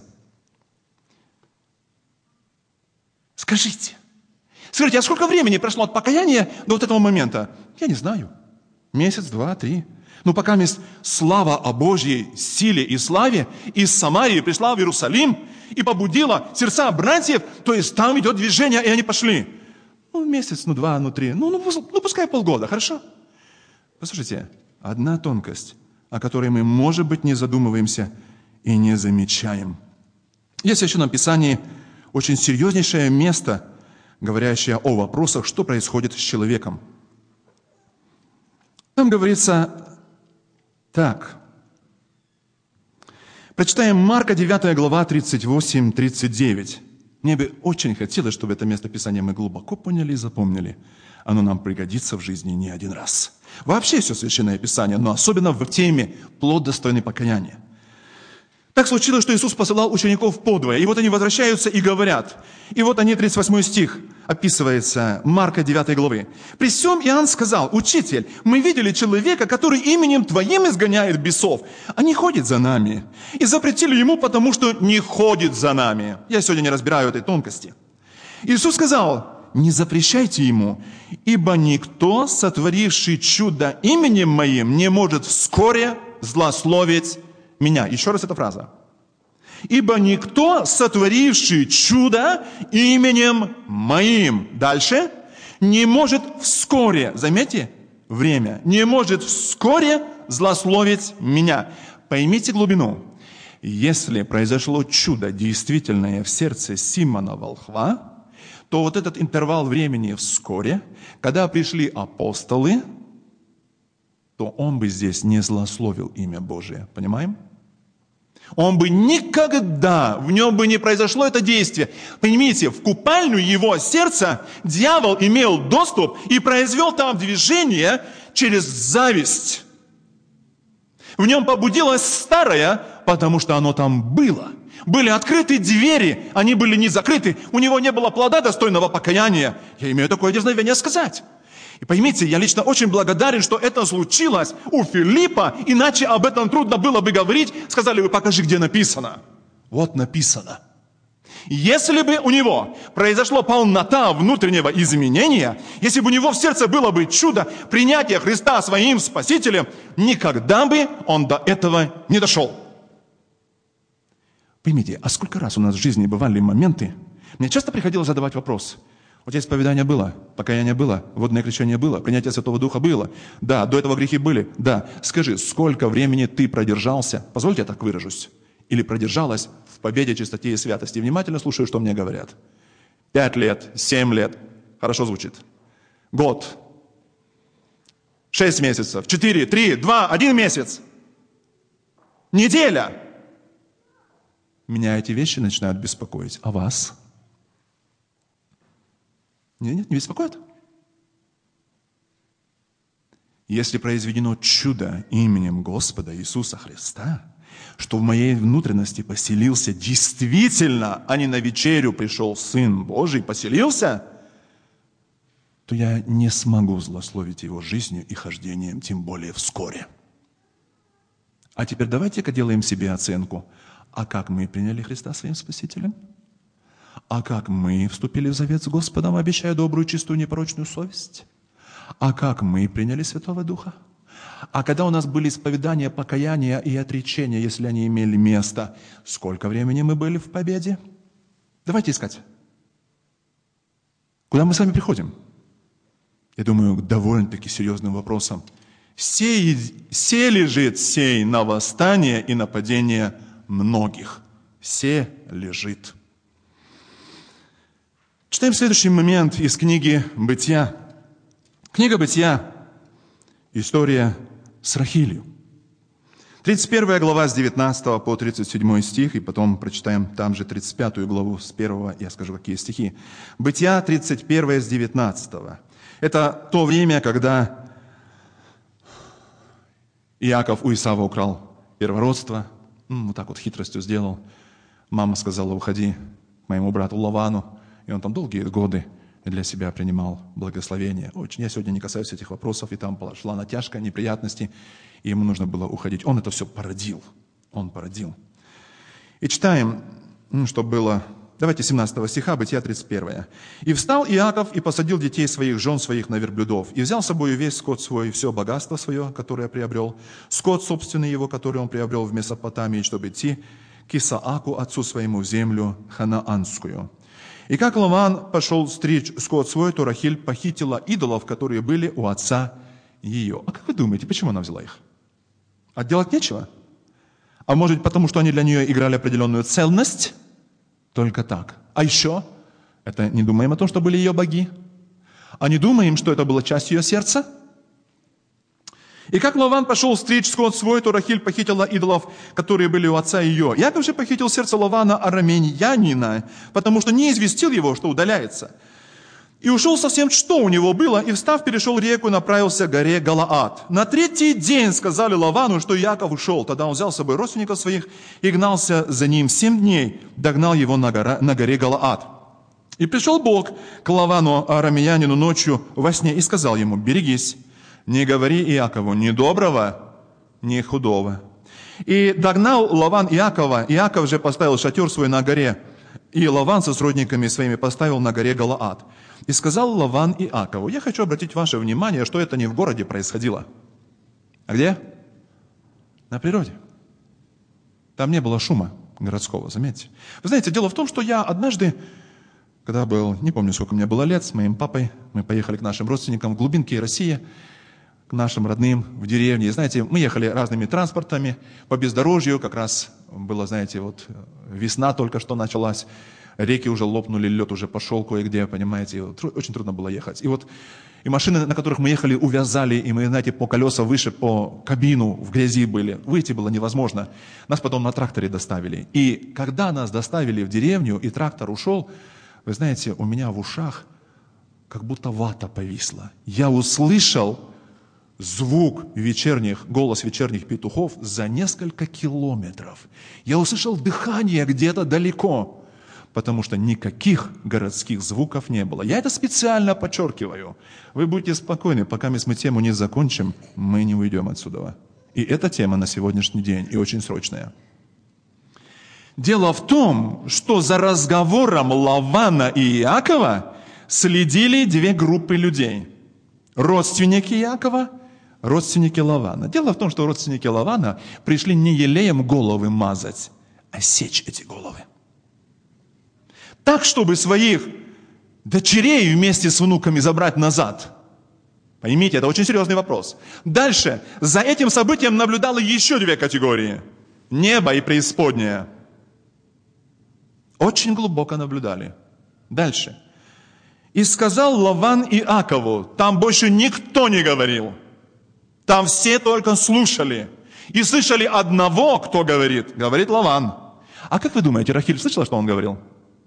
Скажите, а сколько времени прошло от покаяния до вот этого момента? Я не знаю. Месяц, 2, 3. Но пока слава о Божьей силе и славе из Самарии пришла в Иерусалим и побудила сердца братьев, то есть там идет движение, и они пошли. Месяц, 2, 3, пускай полгода, хорошо? Послушайте, одна тонкость, о которой мы, может быть, не задумываемся и не замечаем. Есть еще на Писании очень серьезнейшее место, говорящее о вопросах, что происходит с человеком. Там говорится так. Прочитаем Марка 9 глава 38-39. Мне бы очень хотелось, чтобы это место Писания мы глубоко поняли и запомнили. Оно нам пригодится в жизни не один раз. Вообще все Священное Писание, но особенно в теме «Плод достойный покаяния». Так случилось, что Иисус посылал учеников подвое. И вот они возвращаются и говорят. И вот они, 38 стих, описывается Марка 9 главы. «При сем Иоанн сказал, учитель, мы видели человека, который именем Твоим изгоняет бесов, а не ходит за нами. И запретили ему, потому что не ходит за нами». Я сегодня не разбираю этой тонкости. Иисус сказал, не запрещайте ему, ибо никто, сотворивший чудо именем Моим, не может вскоре злословить меня. Еще раз эта фраза. Ибо никто, сотворивший чудо именем Моим, дальше, не может вскоре, заметьте, время, не может вскоре злословить меня. Поймите глубину. Если произошло чудо действительное в сердце Симона Волхва, то вот этот интервал времени вскоре, когда пришли апостолы, то он бы здесь не злословил имя Божие. Понимаем? он бы никогда, в нем бы не произошло это действие. Понимаете, в купальню его сердца дьявол имел доступ и произвел там движение через зависть. В нем побудилось старое, потому что оно там было. Были открыты двери, они были не закрыты. У него не было плода достойного покаяния. Я имею такое дерзновение сказать. И поймите, я лично очень благодарен, что это случилось у Филиппа, иначе об этом трудно было бы говорить. Сказали бы, покажи, где написано. Вот написано. Если бы у него произошла полнота внутреннего изменения, если бы у него в сердце было бы чудо принятия Христа своим Спасителем, никогда бы он до этого не дошел. Поймите, а сколько раз у нас в жизни бывали моменты, мне часто приходилось задавать вопрос. У тебя исповедание было, покаяние было, водное крещение было, принятие Святого Духа было. Да, до этого грехи были. Да, скажи, сколько времени ты продержался, позвольте я так выражусь, или продержалась в победе, чистоте и святости. Внимательно слушаю, что мне говорят. 5 лет, 7 лет. Хорошо звучит. Год. 6 месяцев. 4, 3, 2, 1 месяц. Неделя. Меня эти вещи начинают беспокоить. А вас? Нет, не беспокоит? Если произведено чудо именем Господа Иисуса Христа, что в моей внутренности поселился действительно, а не на вечерю пришел Сын Божий, поселился, то я не смогу злословить его жизнью и хождением, тем более вскоре. А теперь давайте-ка делаем себе оценку. А как мы приняли Христа своим Спасителем? А как мы вступили в завет с Господом, обещая добрую, чистую, непорочную совесть? А как мы приняли Святого Духа? А когда у нас были исповедания, покаяния и отречения, если они имели место, сколько времени мы были в победе? Давайте искать. Куда мы с вами приходим? Я думаю, к довольно-таки серьезным вопросам. Сей лежит сей на восстание и нападение многих. Се лежит. Читаем следующий момент из книги «Бытия». Книга «Бытия». История с Рахилью. 31 глава с 19 по 37 стих, и потом прочитаем там же 35 главу с 1, я скажу, какие стихи. Бытия 31 с 19. Это то время, когда Иаков у Исава украл первородство, вот так вот хитростью сделал. Мама сказала, уходи к моему брату Лавану, и он там долгие годы для себя принимал благословение. Я сегодня не касаюсь этих вопросов, и там шла натяжка, неприятности, и ему нужно было уходить. Он это все породил. Он породил. И читаем, что было. Давайте 17 стиха, Бытия 31. «И встал Иаков и посадил детей своих, жен своих на верблюдов, и взял с собой весь скот свой, все богатство свое, которое приобрел, скот собственный его, который он приобрел в Месопотамии, чтобы идти к Исааку, отцу своему, в землю ханаанскую. И как Лаван пошел стричь скот свой, то Рахиль похитила идолов, которые были у отца ее». А как вы думаете, почему она взяла их? А делать нечего? А может, потому что они для нее играли определенную ценность? Только так. А еще, это не думаем о том, что были ее боги, а не думаем, что это была часть ее сердца. И как Лаван пошел стричь скот свой, то Рахиль похитила идолов, которые были у отца ее. Иаков же похитил сердце Лавана арамеянина, потому что не известил его, что удаляется. И ушел со всем, что у него было, и, встав, перешел реку и направился к горе Галаад. На 3-й день сказали Лавану, что Иаков ушел. Тогда он взял с собой родственников своих и гнался за ним 7 дней, догнал его на горе Галаад. И пришел Бог к Лавану арамеянину ночью во сне и сказал ему, берегись, не говори Иакову ни доброго, ни худого. И догнал Лаван Иакова, Иаков же поставил шатер свой на горе, и Лаван со сродниками своими поставил на горе Галаад. И сказал Лаван Иакову, я хочу обратить ваше внимание, что это не в городе происходило. А где? На природе. Там не было шума городского, заметьте. Вы знаете, дело в том, что я однажды, когда был, не помню, сколько мне было лет, с моим папой, мы поехали к нашим родственникам в глубинке России, к нашим родным в деревне. И знаете, мы ехали разными транспортами по бездорожью, как раз было, знаете, вот весна только что началась. Реки уже лопнули, лед уже пошел кое-где, понимаете, очень трудно было ехать. И машины, на которых мы ехали, увязали, и мы, знаете, по колеса выше, по кабину в грязи были. Выйти было невозможно. Нас потом на тракторе доставили. И когда нас доставили в деревню, и трактор ушел, вы знаете, у меня в ушах как будто вата повисла. Я услышал голос вечерних петухов за несколько километров. Я услышал дыхание где-то далеко, потому что никаких городских звуков не было. Я это специально подчеркиваю. Вы будьте спокойны, пока мы тему не закончим, мы не уйдем отсюда. И эта тема на сегодняшний день, и очень срочная. Дело в том, что за разговором Лавана и Иакова следили две группы людей. Родственники Иакова, родственники Лавана. Дело в том, что родственники Лавана пришли не елеем головы мазать, а сечь эти головы. Так, чтобы своих дочерей вместе с внуками забрать назад. Поймите, это очень серьезный вопрос. Дальше, за этим событием наблюдало еще две категории. Небо и преисподняя. Очень глубоко наблюдали. Дальше. И сказал Лаван Иакову, там больше никто не говорил. Там все только слушали. И слышали одного, кто говорит. Говорит Лаван. А как вы думаете, Рахиль слышала, что он говорил?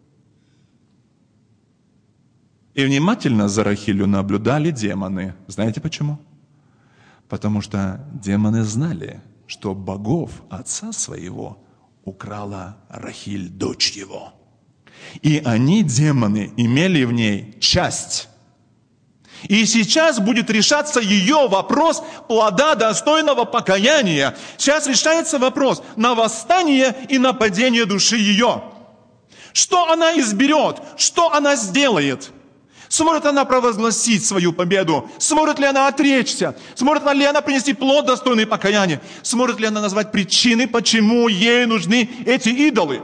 И внимательно за Рахилью наблюдали демоны. Знаете почему? Потому что демоны знали, что богов отца своего украла Рахиль, дочь его. И они, демоны, имели в ней часть. И сейчас будет решаться ее вопрос плода достойного покаяния. Сейчас решается вопрос на восстание и на падение души ее. Что она изберет? Что она сделает? Сможет она провозгласить свою победу? Сможет ли она отречься? Сможет ли она принести плод достойный покаяния? Сможет ли она назвать причины, почему ей нужны эти идолы?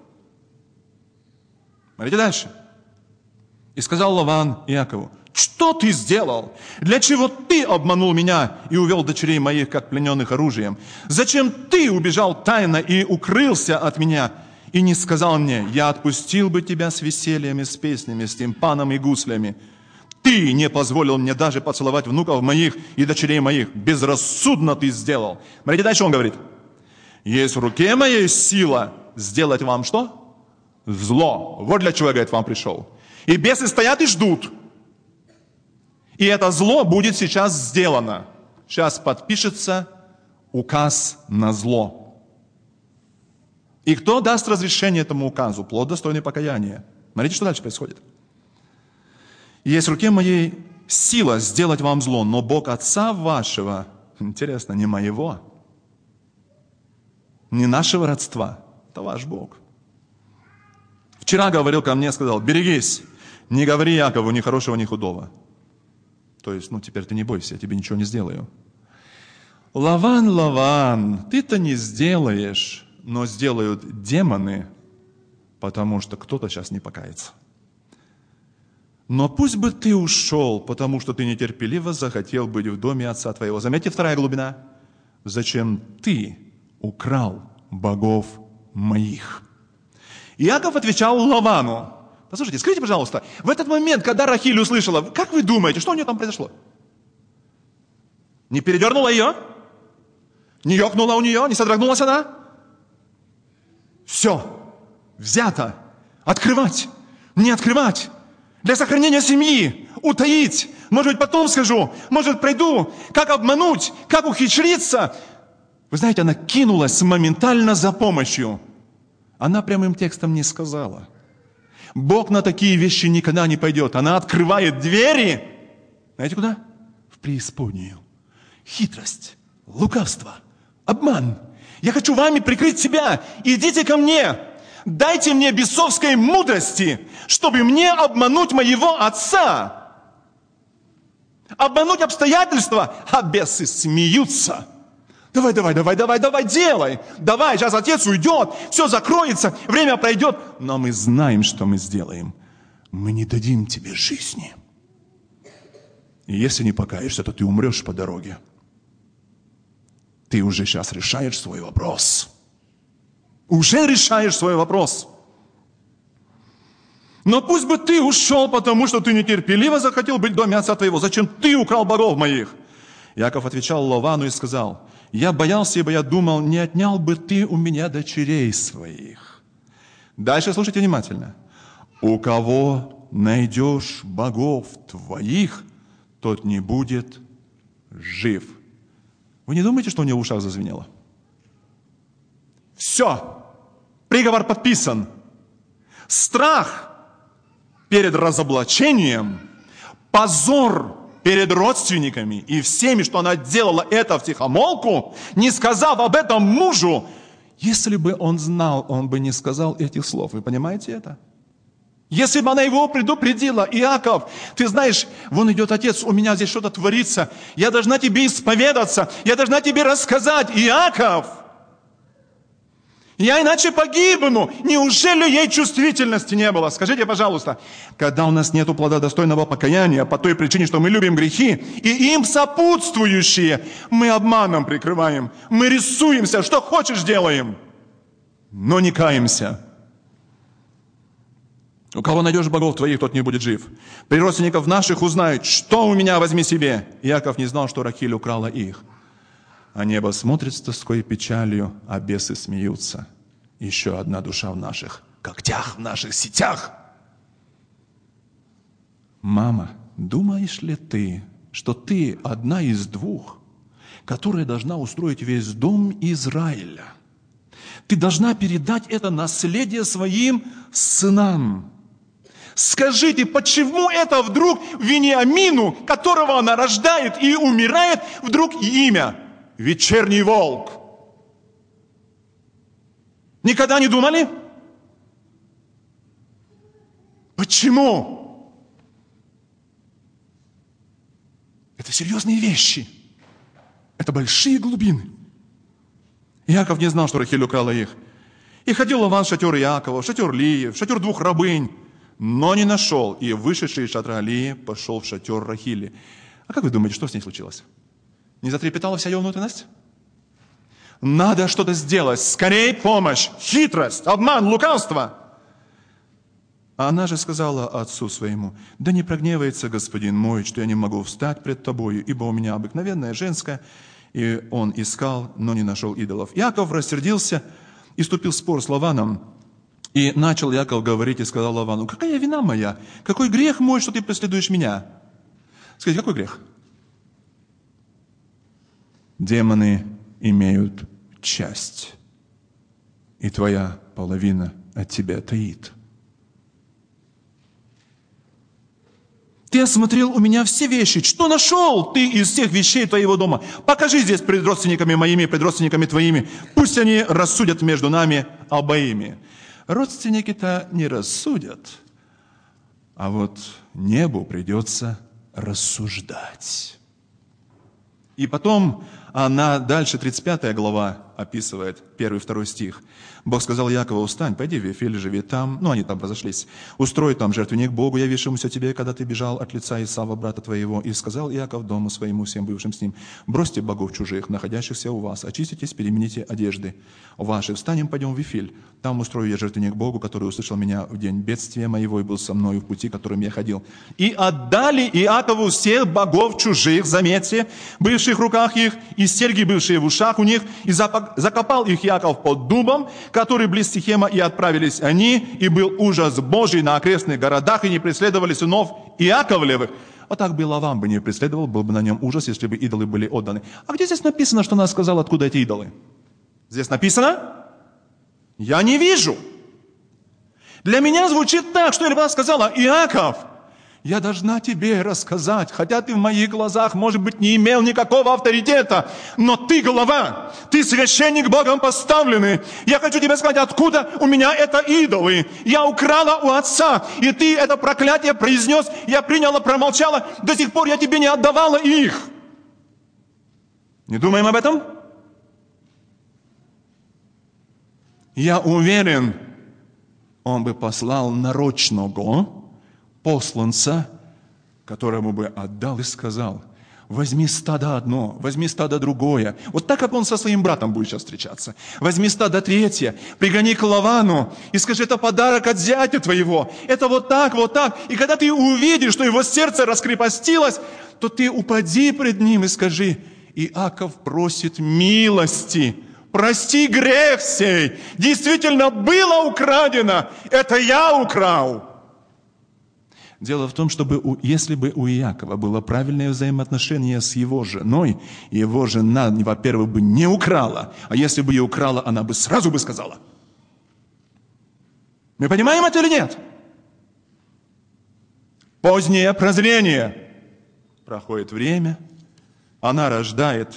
Смотрите дальше. И сказал Лаван Иакову, что ты сделал? Для чего ты обманул меня и увел дочерей моих, как плененных оружием? Зачем ты убежал тайно и укрылся от меня? И не сказал мне, я отпустил бы тебя с весельями, с песнями, с тимпаном и гуслями. Ты не позволил мне даже поцеловать внуков моих и дочерей моих. Безрассудно ты сделал. Смотрите, дальше он говорит. Есть в руке моей сила сделать вам что? Зло. Вот для чего, говорит, вам пришел. И бесы стоят и ждут. И это зло будет сейчас сделано. Сейчас подпишется указ на зло. И кто даст разрешение этому указу? Плод достойный покаяния. Смотрите, что дальше происходит. Есть в руке моей сила сделать вам зло, но Бог отца вашего, интересно, не моего, не нашего родства, это ваш Бог. Вчера говорил ко мне, сказал, берегись, не говори Якову ни хорошего, ни худого. То есть, теперь ты не бойся, я тебе ничего не сделаю. Лаван, Лаван, ты-то не сделаешь. Но сделают демоны, потому что кто-то сейчас не покается. Но пусть бы ты ушел, потому что ты нетерпеливо захотел быть в доме отца твоего. Заметьте, вторая глубина. Зачем ты украл богов моих? Иаков отвечал Лавану. Послушайте, скажите, пожалуйста, в этот момент, когда Рахиль услышала, как вы думаете, что у нее там произошло? Не передернула ее? Не ёкнула у нее? Не содрогнулась она? Все, взято. Открывать, не открывать. Для сохранения семьи, утаить. Может быть, потом скажу, может, пройду. Как обмануть, как ухитриться. Вы знаете, она кинулась моментально за помощью. Она прямым текстом не сказала. Бог на такие вещи никогда не пойдет. Она открывает двери. Знаете куда? В преисподнюю. Хитрость, лукавство, обман. Я хочу вами прикрыть себя. Идите ко мне. Дайте мне бесовской мудрости, чтобы мне обмануть моего отца. Обмануть обстоятельства, а бесы смеются. Давай, делай. Давай, сейчас отец уйдет, все закроется, время пройдет. Но мы знаем, что мы сделаем. Мы не дадим тебе жизни. И если не покаешься, то ты умрешь по дороге. Ты уже сейчас решаешь свой вопрос. Уже решаешь свой вопрос. Но пусть бы ты ушел, потому что ты нетерпеливо захотел быть в доме отца твоего. Зачем ты украл богов моих? Иаков отвечал Лавану и сказал: я боялся, ибо я думал, не отнял бы ты у меня дочерей своих. Дальше слушайте внимательно. У кого найдешь богов твоих, тот не будет жив. Вы не думаете, что у него в ушах зазвенело? Все. Приговор подписан. Страх перед разоблачением, позор перед родственниками и всеми, что она делала это втихомолку, не сказав об этом мужу. Если бы он знал, он бы не сказал этих слов. Вы понимаете это? Если бы она его предупредила: Иаков, ты знаешь, вон идет отец, у меня здесь что-то творится, я должна тебе исповедаться, я должна тебе рассказать, Иаков, я иначе погибну. Неужели ей чувствительности не было? Скажите, пожалуйста, когда у нас нет плода достойного покаяния по той причине, что мы любим грехи, и им сопутствующие, мы обманом прикрываем, мы рисуемся, что хочешь делаем, но не каемся. У кого найдешь богов твоих, тот не будет жив. При родственников наших узнают, что у меня, возьми себе. Иаков не знал, что Рахиль украла их. А небо смотрит с тоской и печалью, а бесы смеются. Еще одна душа в наших когтях, в наших сетях. Мама, думаешь ли ты, что ты одна из двух, которая должна устроить весь дом Израиля? Ты должна передать это наследие своим сынам. Скажите, почему это вдруг Вениамину, которого она рождает и умирает, вдруг имя? Вечерний волк. Никогда не думали? Почему? Это серьезные вещи. Это большие глубины. Иаков не знал, что Рахиль украла их. И ходил Лаван в шатер Иакова, в шатер Лии, в шатер двух рабынь, но не нашел. И вышедший из шатра Лии пошел в шатер Рахили. А как вы думаете, что с ней случилось? Не затрепетала вся ее внутренность? Надо что-то сделать. Скорей помощь, хитрость, обман, лукавство. А она же сказала отцу своему: да не прогневается господин мой, что я не могу встать пред тобою, ибо у меня обыкновенная женская. И он искал, но не нашел идолов. Иаков рассердился и вступил в спор с Лаваном. И начал Иаков говорить и сказал Лавану: какая вина моя? Какой грех мой, что ты преследуешь меня? Скажите, какой грех? Демоны имеют часть, и твоя половина от тебя таит. Ты осмотрел у меня все вещи. Что нашел ты из всех вещей твоего дома? Покажи здесь пред родственниками моими, пред родственниками твоими. Пусть они рассудят между нами обоими. Родственники-то не рассудят, а вот небу придется рассуждать. И потом она дальше, 35 глава, описывает 1-2 стих. Бог сказал Иакову: устань, пойди в Вифиль, живи там. Ну, они там разошлись. Устрой там жертвенник Богу, явившемуся тебе, когда ты бежал от лица Исава, брата твоего. И сказал Иаков дому своему, всем бывшим с ним: бросьте богов чужих, находящихся у вас, очиститесь, перемените одежды ваши. Встанем, пойдем в Вифиль. Там устрою я жертвенник Богу, который услышал меня в день бедствия моего и был со мною в пути, которым я ходил. И отдали Иакову всех богов чужих, заметьте, бывших в руках их, и серьги, бывшие в ушах у них, и закопал их Иаков под дубом, который близ Сихема, и отправились они, и был ужас Божий на окрестных городах, и не преследовали сынов Иаковлевых. А так бы Лаван бы не преследовал, был бы на нем ужас, если бы идолы были отданы. А где здесь написано, что она сказала, откуда эти идолы? Здесь написано? Я не вижу. Для меня звучит так, что она сказала: Иаков, я должна тебе рассказать, хотя ты в моих глазах, может быть, не имел никакого авторитета, но ты глава, ты священник Богом поставленный. Я хочу тебе сказать, откуда у меня это идолы. Я украла у отца, и ты это проклятие произнес, я приняла, промолчала, до сих пор я тебе не отдавала их. Не думаем об этом? Я уверен, он бы послал нарочного посланца, которому бы отдал и сказал: возьми стадо одно, возьми стадо другое. Вот так, как он со своим братом будет сейчас встречаться. Возьми стадо третье, пригони к Лавану и скажи, это подарок от зятя твоего. Это вот так, вот так. И когда ты увидишь, что его сердце раскрепостилось, то ты упади пред ним и скажи, Иаков просит милости. Прости грех сей. Действительно было украдено. Это я украл. Дело в том, если бы у Иакова было правильное взаимоотношение с его женой, его жена, во-первых, бы не украла, а если бы и украла, она бы сразу бы сказала. Мы понимаем это или нет? Позднее прозрение. Проходит время, она рождает.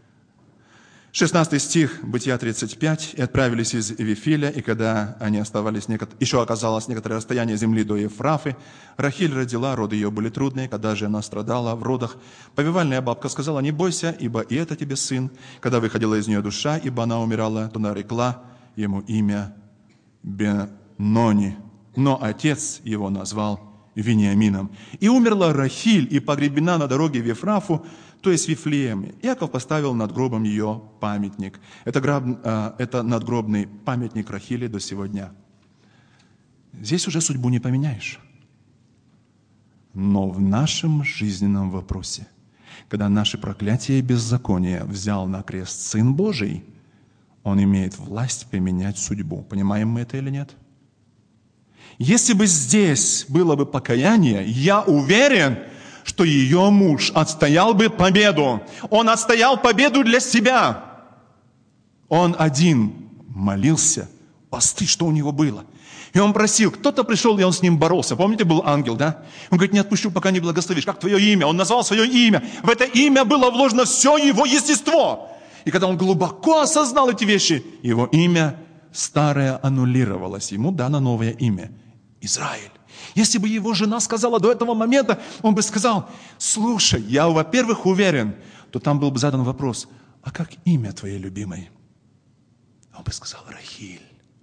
16 стих, Бытия 35, «И отправились из Вифиля, и когда они оставались, еще оказалось некоторое расстояние земли до Ефрафы, Рахиль родила, роды ее были трудные, когда же она страдала в родах. Повивальная бабка сказала, не бойся, ибо и это тебе сын. Когда выходила из нее душа, ибо она умирала, то нарекла ему имя Бенони. Но отец его назвал Вениамином. И умерла Рахиль, и погребена на дороге в Ефрафу, то есть в Вифлееме. Иаков поставил над гробом ее памятник. Это надгробный памятник Рахили до сего дня. Здесь уже судьбу не поменяешь. Но в нашем жизненном вопросе, когда наше проклятие и беззаконие взял на крест Сын Божий, Он имеет власть поменять судьбу. Понимаем мы это или нет? Если бы здесь было бы покаяние, я уверен, что ее муж отстоял бы победу. Он отстоял победу для себя. Он один молился, посты, что у него было. И он просил, кто-то пришел, и он с ним боролся. Помните, был ангел, да? Он говорит, не отпущу, пока не благословишь. Как твое имя? Он назвал свое имя. В это имя было вложено все его естество. И когда он глубоко осознал эти вещи, его имя старое аннулировалось. Ему дано новое имя. Израиль. Если бы его жена сказала до этого момента, он бы сказал, слушай, я, во-первых, уверен, то там был бы задан вопрос, а как имя твоей любимой? Он бы сказал, Рахиль.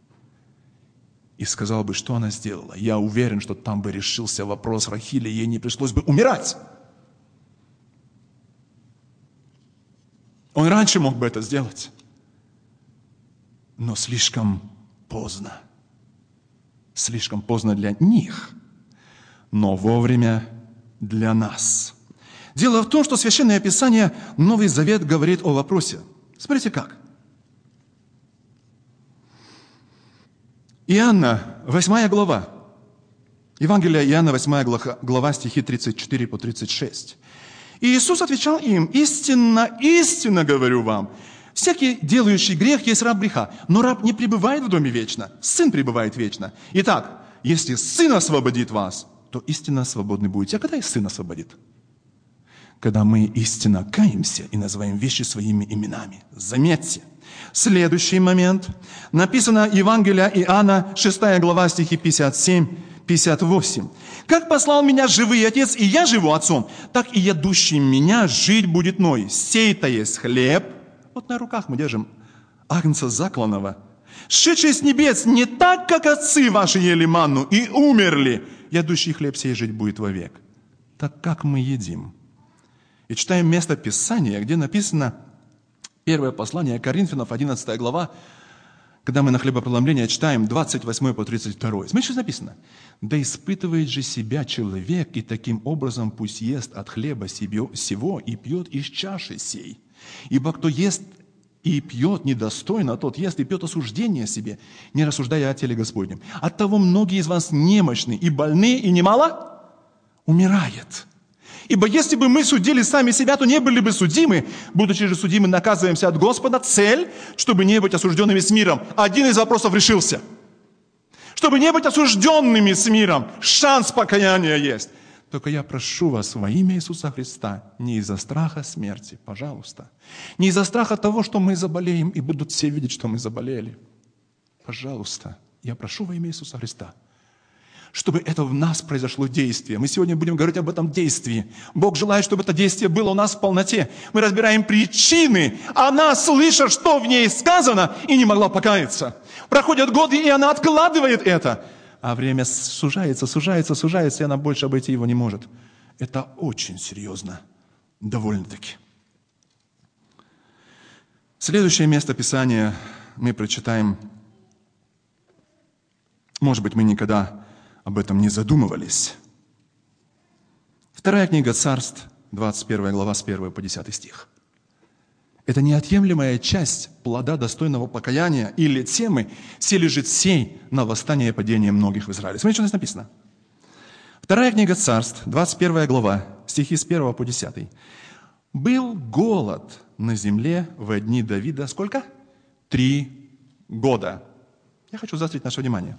И сказал бы, что она сделала. Я уверен, что там бы решился вопрос Рахили, ей не пришлось бы умирать. Он раньше мог бы это сделать, но слишком поздно. Слишком поздно для них, но вовремя для нас. Дело в том, что Священное Писание, Новый Завет говорит о вопросе. Смотрите как. Иоанна, 8 глава. Евангелие Иоанна, 8 глава, стихи 34 по 36. И Иисус отвечал им, истинно, истинно говорю вам, всякий, делающий грех, есть раб греха. Но раб не пребывает в доме вечно, сын пребывает вечно. Итак, если сын освободит вас, то истинно свободны будете. А когда и сын освободит? Когда мы истинно каемся и называем вещи своими именами. Заметьте. Следующий момент. Написано Евангелие Иоанна, 6 глава, стихи 57-58. «Как послал меня живый Отец, и я живу Отцом, так и ядущий меня жить будет мной. Сей-то есть хлеб». Вот на руках мы держим агнца закланного. «Шедший с небес не так, как отцы ваши ели манну и умерли. Ядущий хлеб сей жить будет вовек». Так как мы едим? И читаем место Писания, где написано, первое послание Коринфянам, 11 глава, когда мы на хлебопреломление читаем 28 по 32. Смотрите, что написано. «Да испытывает же себя человек, и таким образом пусть ест от хлеба сего и пьет из чаши сей. Ибо кто ест и пьет недостойно, тот ест и пьет осуждение себе, не рассуждая о теле Господнем. Оттого многие из вас немощны и больны, и немало умирает. Ибо если бы мы судили сами себя, то не были бы судимы. Будучи же судимы, наказываемся от Господа. Цель, чтобы не быть осужденными с миром. Один из вопросов решился. Чтобы не быть осужденными с миром. Шанс покаяния есть. Только я прошу вас во имя Иисуса Христа, не из-за страха смерти, пожалуйста. Не из-за страха того, что мы заболеем, и будут все видеть, что мы заболели. Пожалуйста, я прошу во имя Иисуса Христа, чтобы это в нас произошло действие. Мы сегодня будем говорить об этом действии. Бог желает, чтобы это действие было у нас в полноте. Мы разбираем причины. Она, слыша, что в ней сказано, и не могла покаяться. Проходят годы, и она откладывает это. А время сужается, и она больше обойти его не может. Это очень серьезно. довольно-таки. Следующее место Писания мы прочитаем. Может быть, мы никогда об этом не задумывались. Вторая книга Царств, 21 глава, с 1 по 10 стих. Это неотъемлемая часть плода достойного покаяния или темы «Се лежит сей на восстание и падение многих в Израиле». Смотрите, что здесь написано. Вторая книга Царств, 21 глава, стихи с 1 по 10. «Был голод на земле в дни Давида». Сколько? 3 года. Я хочу заострить наше внимание.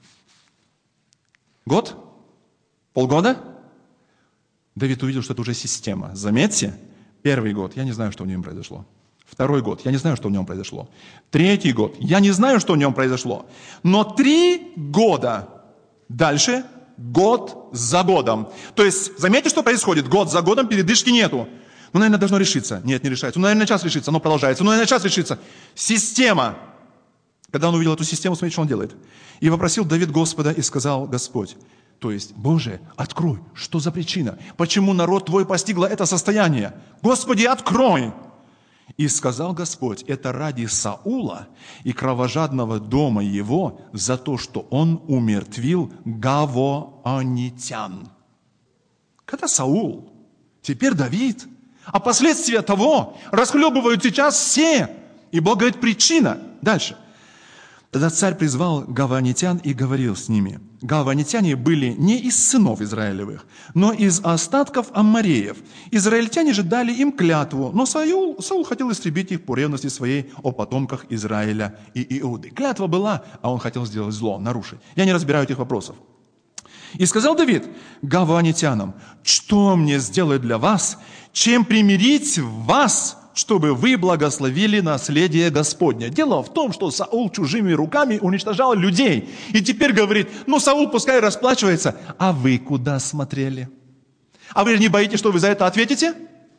Год? Полгода? Давид увидел, что это уже система. Заметьте, первый год, я не знаю, что в нем произошло. Второй год, я не знаю, что в нем произошло. Третий год, я не знаю, что в нем произошло. Но 3 года дальше, год за годом. То есть, заметьте, что происходит. Год за годом передышки нету. Ну, наверное, должно решиться. Нет, не решается. Ну, наверное, час решится, но продолжается. Ну, наверное, час решится. Система. Когда он увидел эту систему, смотрите, что он делает. «И вопросил Давид Господа, и сказал Господь». То есть, Боже, открой, что за причина? Почему народ Твой постигло это состояние? Господи, открой! И сказал Господь, это ради Саула и кровожадного дома его за то, что он умертвил гавоанитян. Когда Саул, теперь Давид, а последствия того расхлебывают сейчас все. И Бог говорит, причина. Дальше. Тогда царь призвал гавоанитян и говорил с ними. Гавоанитяне были не из сынов Израилевых, но из остатков аммореев. Израильтяне же дали им клятву, но Саул хотел истребить их по ревности своей о потомках Израиля и Иуды. Клятва была, а он хотел сделать зло, нарушить. Я не разбираю этих вопросов. И сказал Давид гавоанитянам, что мне сделать для вас, чем примирить вас, чтобы вы благословили наследие Господне. Дело в том, что Саул чужими руками уничтожал людей. И теперь говорит, ну Саул пускай расплачивается. А вы куда смотрели? А вы не боитесь, что вы за это ответите?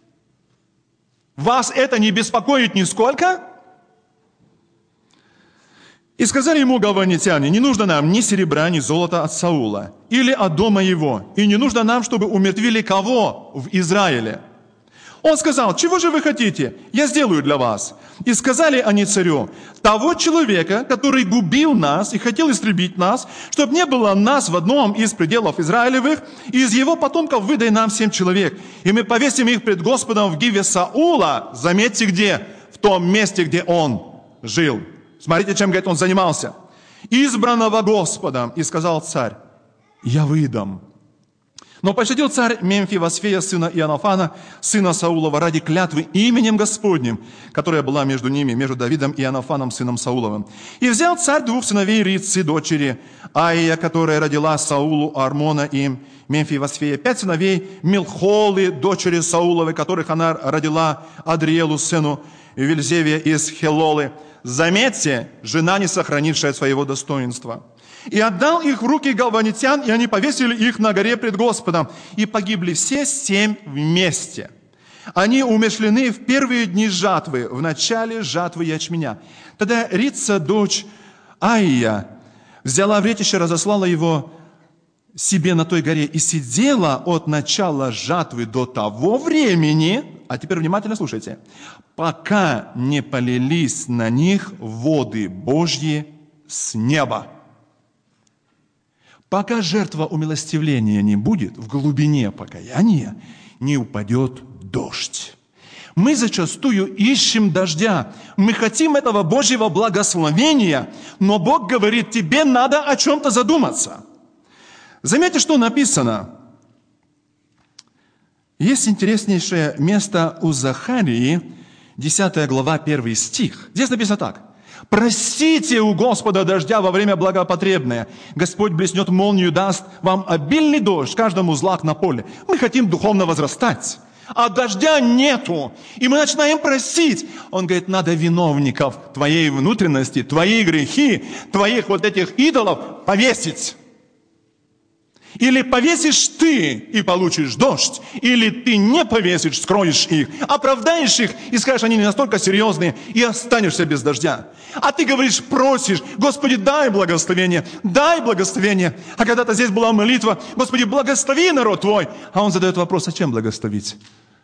Вас это не беспокоит нисколько? И сказали ему гавоанитяне, не нужно нам ни серебра, ни золота от Саула или от дома его. И не нужно нам, чтобы умертвили кого в Израиле. Он сказал, чего же вы хотите? Я сделаю для вас. И сказали они царю, того человека, который губил нас и хотел истребить нас, чтобы не было нас в одном из пределов Израилевых, и из его потомков выдай нам 7 человек. И мы повесим их пред Господом в гиве Саула, заметьте где, в том месте, где он жил. Смотрите, чем, говорит, он занимался. Избранного Господом. И сказал царь, я выдам. Но пощадил царь Мемфивосфея, сына Иоаннафана, сына Саулова, ради клятвы именем Господним, которая была между ними, между Давидом и Иоаннафаном, сыном Сауловым. И взял царь 2 сыновей Рицы, дочери Аия, которая родила Саулу Армона и Мемфивосфея, 5 сыновей Милхолы, дочери Сауловой, которых она родила Адриелу, сыну Вильзевия из Хелолы. Заметьте, жена, не сохранившая своего достоинства. И отдал их в руки гавоанитян, и они повесили их на горе пред Господом. И погибли все 7 вместе. Они умершлены в первые дни жатвы, в начале жатвы ячменя. Тогда Рица, дочь Аия, взяла вретище, разослала его себе на той горе и сидела от начала жатвы до того времени, а теперь внимательно слушайте, пока не полились на них воды Божьи с неба. Пока жертва умилостивления не будет, в глубине покаяния не упадет дождь. Мы зачастую ищем дождя. Мы хотим этого Божьего благословения, но Бог говорит, тебе надо о чем-то задуматься. Заметьте, что написано. Есть интереснейшее место у Захарии, 10 глава, 1 стих. Здесь написано так. «Просите у Господа дождя во время благопотребное. Господь блеснет молнию, даст вам обильный дождь, каждому злак на поле». Мы хотим духовно возрастать, а дождя нету. И мы начинаем просить. Он говорит, надо виновников твоей внутренности, твои грехи, твоих вот этих идолов повесить. Или повесишь ты и получишь дождь, или ты не повесишь, скроешь их, оправдаешь их и скажешь, они не настолько серьезные, и останешься без дождя. А ты говоришь, просишь, Господи, дай благословение, дай благословение. А когда-то здесь была молитва, Господи, благослови народ Твой. А он задает вопрос, а чем благословить?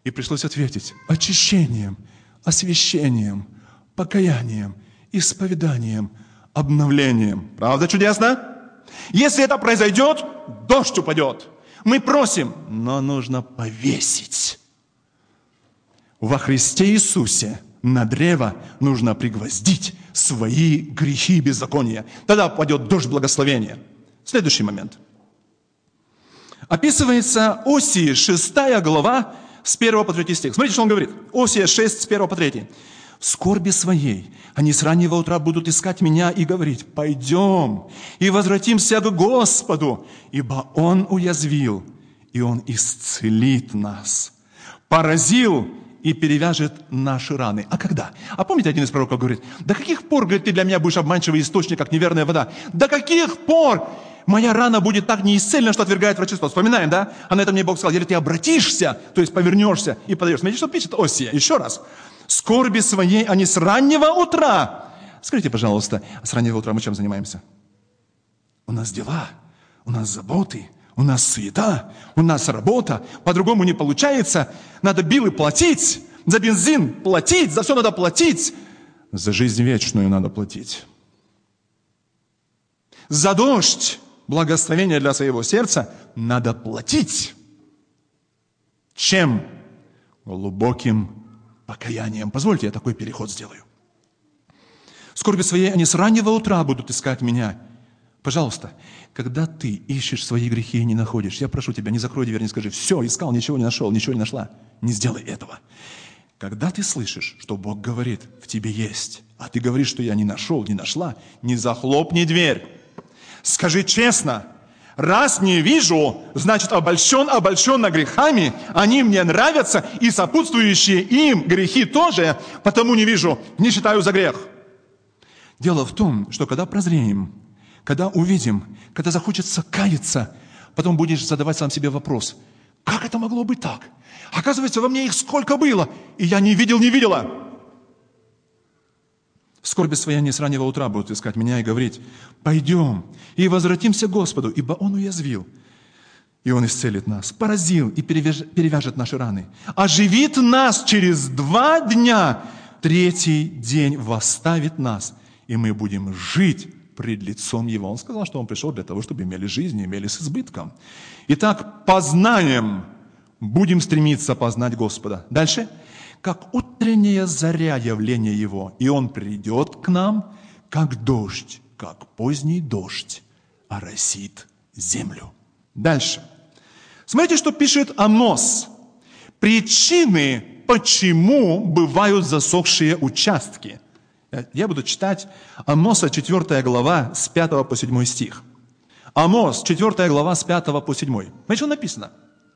И пришлось ответить очищением, освящением, покаянием, исповеданием, обновлением. Правда чудесно? Если это произойдет, дождь упадет. Мы просим, но нужно повесить. Во Христе Иисусе на древо нужно пригвоздить свои грехи и беззакония. Тогда пойдет дождь благословения. Следующий момент. Описывается Осии 6 глава с 1 по 3 стих. Смотрите, что он говорит. Осия 6 с 1 по 3. «В скорби своей они с раннего утра будут искать меня и говорить: пойдем и возвратимся к Господу, ибо Он уязвил, и Он исцелит нас, поразил и перевяжет наши раны». А когда? А помните, один из пророков говорит: до каких пор, говорит, ты для меня будешь обманчивый источник, как неверная вода? До каких пор моя рана будет так неисцельна, что отвергает врачество? Вспоминаем, да? А на этом мне Бог сказал: если ты обратишься, то есть повернешься и подаешь. Смотрите, что пишет Осия. Еще раз. «Скорби своей они с раннего утра». Скажите, пожалуйста, с раннего утра мы чем занимаемся? У нас дела, у нас заботы, у нас суета, у нас работа. По-другому не получается. Надо билы платить, за бензин платить, за все надо платить. За жизнь вечную надо платить. За дождь, благословение для своего сердца, надо платить. Чем? Глубоким покаянием. Позвольте, я такой переход сделаю. «В скорби своей они с раннего утра будут искать меня». Пожалуйста, когда ты ищешь свои грехи и не находишь, я прошу тебя, не закрой дверь, не скажи: все, искал, ничего не нашел, ничего не нашла. Не сделай этого. Когда ты слышишь, что Бог говорит: в тебе есть, а ты говоришь, что я не нашел, не нашла, не захлопни дверь. Скажи честно: раз не вижу, значит обольщенно грехами, они мне нравятся, и сопутствующие им грехи тоже, потому не вижу, не считаю за грех. Дело в том, что когда прозреем, когда увидим, когда захочется каяться, потом будешь задавать сам себе вопрос: как это могло быть так? Оказывается, во мне их сколько было, и я не видел, не видела. В скорби своей они с раннего утра будут искать меня и говорить: пойдем и возвратимся к Господу, ибо Он уязвил, и Он исцелит нас, поразил и перевяжет наши раны, оживит нас через 2 дня, 3-й день восставит нас, и мы будем жить пред лицом Его. Он сказал, что Он пришел для того, чтобы имели жизнь, имели с избытком. Итак, познанием будем стремиться познать Господа. Дальше. «Как утренняя заря явления Его, и Он придет к нам, как дождь, как поздний дождь, оросит землю». Дальше. Смотрите, что пишет Амос. Причины, почему бывают засохшие участки. Я буду читать Амоса 4 глава с 5 по 7 стих. Амос 4 глава с 5 по 7. Смотрите, что написано.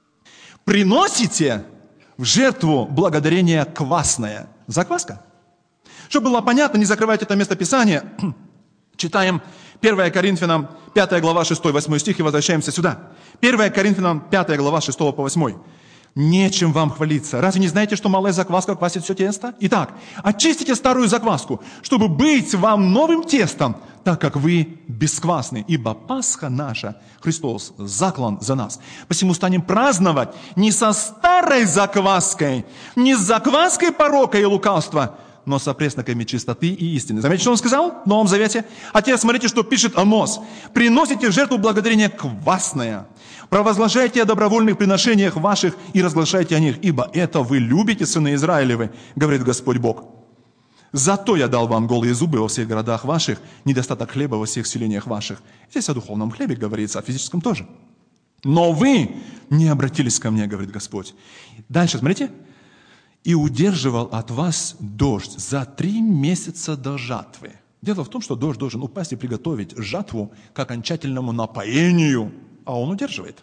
«Приносите в жертву благодарение квасное». Закваска. Чтобы было понятно, не закрывайте это место Писания. Читаем 1 Коринфянам 5 глава 6-8 стих и возвращаемся сюда. 1 Коринфянам 5 глава 6 по 8. «Нечем вам хвалиться. Разве не знаете, что малая закваска квасит все тесто? Итак, очистите старую закваску, чтобы быть вам новым тестом, так как вы бесквасны. Ибо Пасха наша, Христос, заклан за нас. Посему станем праздновать не со старой закваской, не с закваской порока и лукавства, но со пресноками чистоты и истины». Заметьте, что он сказал в Новом Завете? А теперь смотрите, что пишет Амос. «Приносите в жертву благодарение квасное, провозглашайте о добровольных приношениях ваших и разглашайте о них, ибо это вы любите, сыны Израилевы, говорит Господь Бог. Зато я дал вам голые зубы во всех городах ваших, недостаток хлеба во всех селениях ваших». Здесь о духовном хлебе говорится, о физическом тоже. «Но вы не обратились ко мне, говорит Господь». Дальше, смотрите. «И удерживал от вас дождь за 3 месяца до жатвы». Дело в том, что дождь должен упасть и приготовить жатву к окончательному напоению, а он удерживает.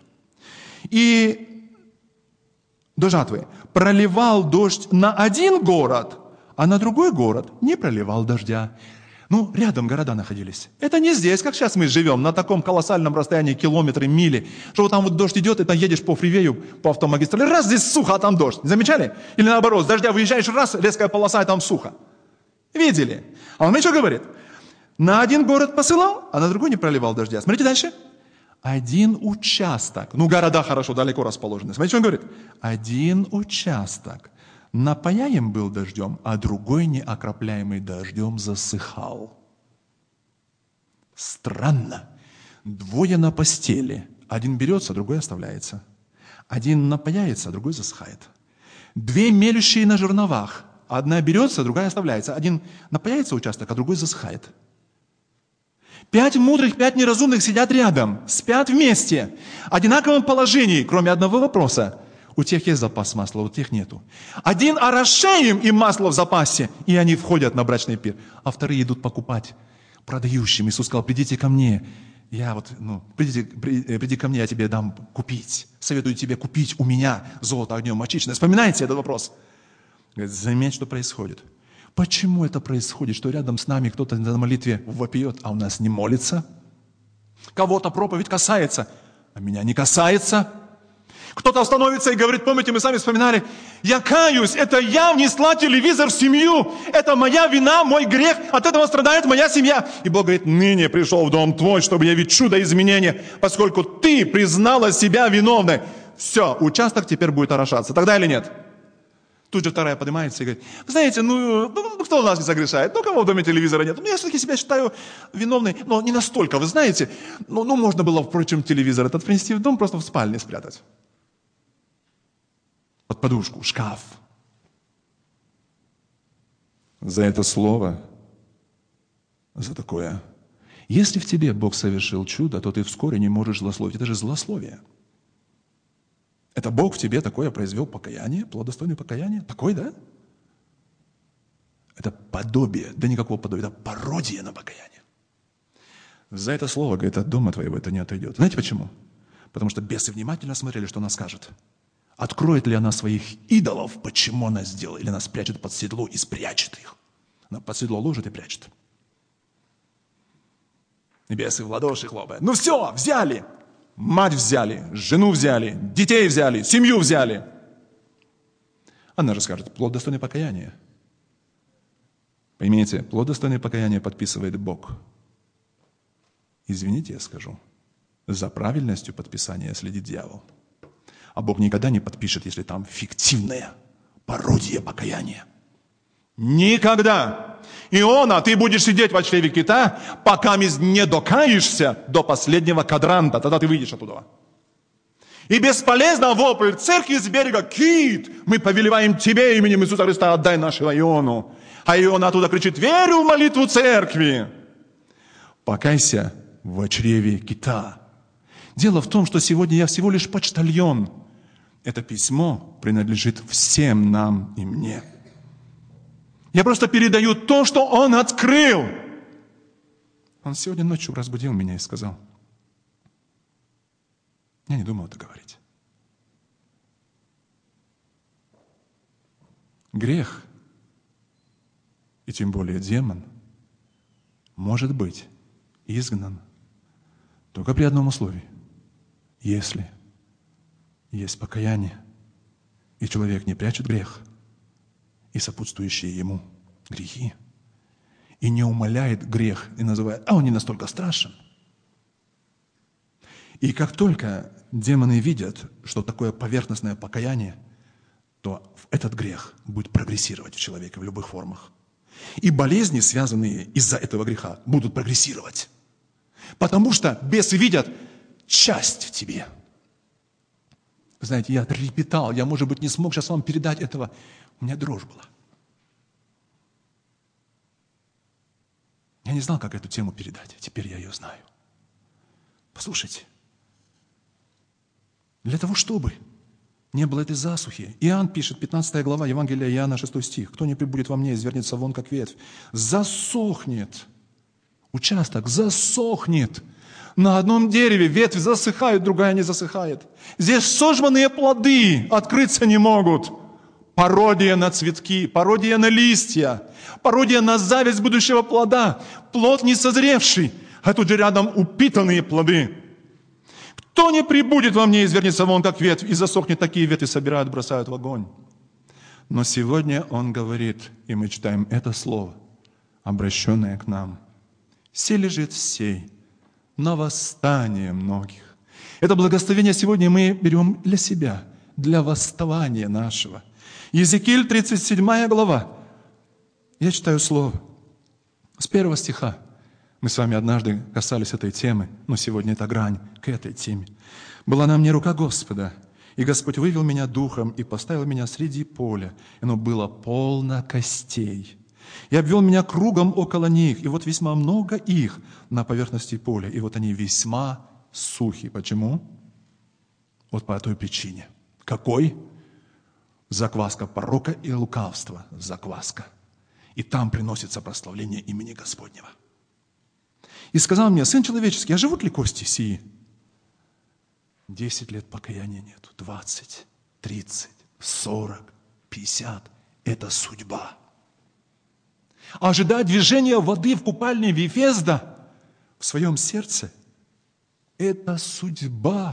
«И до жатвы проливал дождь на один город, а на другой город не проливал дождя». Ну, рядом города находились. Это не здесь, как сейчас мы живем, на таком колоссальном расстоянии, километры, мили, что вот там вот дождь идет, и там едешь по фривею, по автомагистрали, раз здесь сухо, а там дождь. Замечали? Или наоборот, с дождя выезжаешь, раз, резкая полоса, и там сухо. Видели? А он мне что говорит? На один город посылал, а на другой не проливал дождя. Смотрите дальше. один участок, города хорошо, далеко расположены. Смотрите, что он говорит. Один участок напояем был дождем, а другой, не окропляемый дождем, засыхал. Странно. Двое на постели. Один берется, другой оставляется. Один напаяется, а другой засыхает. Две мелющие на жерновах. Одна берется, другая оставляется. Один напаяется участок, а другой засыхает. 5 мудрых, 5 неразумных сидят рядом, спят вместе, в одинаковом положении, кроме одного вопроса. У тех есть запас масла, у тех нету. Один орошаем им масло в запасе, и они входят на брачный пир. А вторые идут покупать продающим. Иисус сказал: придите ко мне, приди ко мне, я тебе дам купить. Советую тебе купить у меня золото огнем очищенное. Вспоминайте этот вопрос. Говорит, заметь, что происходит. Почему это происходит, что рядом с нами кто-то на молитве вопиет, а у нас не молится? Кого-то проповедь касается, а меня не касается. Кто-то остановится и говорит: помните, мы сами вспоминали, я каюсь, это я внесла телевизор в семью, это моя вина, мой грех, от этого страдает моя семья. И Бог говорит: ныне пришел в дом твой, чтобы явить чудо изменения, поскольку ты признала себя виновной. Все, участок теперь будет орошаться. Тогда или нет? Тут же вторая поднимается и говорит: вы знаете, кто у нас не согрешает? Кого в доме телевизора нет? Я все-таки себя считаю виновной, но не настолько, вы знаете. Можно было, впрочем, телевизор этот принести в дом, просто в спальне спрятать. Под подушку, шкаф. За это слово, за такое. Если в тебе Бог совершил чудо, то ты вскоре не можешь злословить. Это же злословие. Это Бог в тебе такое произвел покаяние, плодостойное покаяние? Такое, да? Это подобие, да никакого подобия, это пародия на покаяние. За это слово, говорит, от дома твоего это не отойдет. Знаете почему? Потому что бесы внимательно смотрели, что она скажет. Откроет ли она своих идолов, почему она сделала, или она спрячет под седло и спрячет их. Она под седло ложит и прячет. И бесы в ладоши хлопают. Все, взяли. Мать взяли, жену взяли, детей взяли, семью взяли. Она же скажет: плод достойный покаяния. Поймите, плод достойный покаяния подписывает Бог. Извините, я скажу, за правильностью подписания следит дьявол. А Бог никогда не подпишет, если там фиктивная пародия покаяния. Никогда. Иона, ты будешь сидеть во чреве кита, пока не докаешься до последнего кадранта. Тогда ты выйдешь оттуда. И бесполезно вопль церкви с берега: кит, мы повелеваем тебе именем Иисуса Христа, отдай нашего Иону. А Иона оттуда кричит: верю в молитву церкви. Покайся во чреве кита. Дело в том, что сегодня я всего лишь почтальон. Это письмо принадлежит всем нам и мне. Я просто передаю то, что Он открыл. Он сегодня ночью разбудил меня и сказал: я не думал это говорить. Грех, и тем более демон, может быть изгнан только при одном условии. Если есть покаяние, и человек не прячет грех и сопутствующие ему грехи, и не умаляет грех и называет: он не настолько страшен. И как только демоны видят, что такое поверхностное покаяние, то этот грех будет прогрессировать в человеке в любых формах. И болезни, связанные из-за этого греха, будут прогрессировать. Потому что бесы видят часть в тебе. Вы знаете, я трепетал, я, может быть, не смог сейчас вам передать этого. У меня дрожь была. Я не знал, как эту тему передать. Теперь я ее знаю. Послушайте. Для того, чтобы не было этой засухи. Иоанн пишет, 15 глава Евангелия Иоанна, 6 стих. «Кто не прибудет во мне, извернется вон, как ветвь». Засохнет. Участок засохнет. На одном дереве ветвь засыхает, другая не засыхает. Здесь сожженные плоды открыться не могут. Пародия на цветки, пародия на листья, пародия на зависть будущего плода. Плод не созревший, а тут же рядом упитанные плоды. Кто не прибудет во мне, извернется вон, как ветвь, и засохнет, такие ветви собирают, бросают в огонь. Но сегодня он говорит, и мы читаем это слово, обращенное к нам. «Се лежит сей на восстание многих». Это благословение сегодня мы берем для себя, для восставания нашего. Иезекииль, 37 глава. Я читаю слово. С 1 стиха. Мы с вами однажды касались этой темы, но сегодня это грань к этой теме. «Была на мне рука Господа, и Господь вывел меня духом и поставил меня среди поля, и оно было полно костей. И обвел меня кругом около них, и вот весьма много их на поверхности поля, и вот они весьма сухи». Почему? Вот по той причине. Какой? Закваска порока и лукавства. Закваска. И там приносится прославление имени Господнего. И сказал мне: сын человеческий, а живут ли кости сии? 10 лет покаяния нету, 20, 30, 40, 50. Это судьба. Ожидать движения воды в купальне Вифезда в своем сердце – это судьба.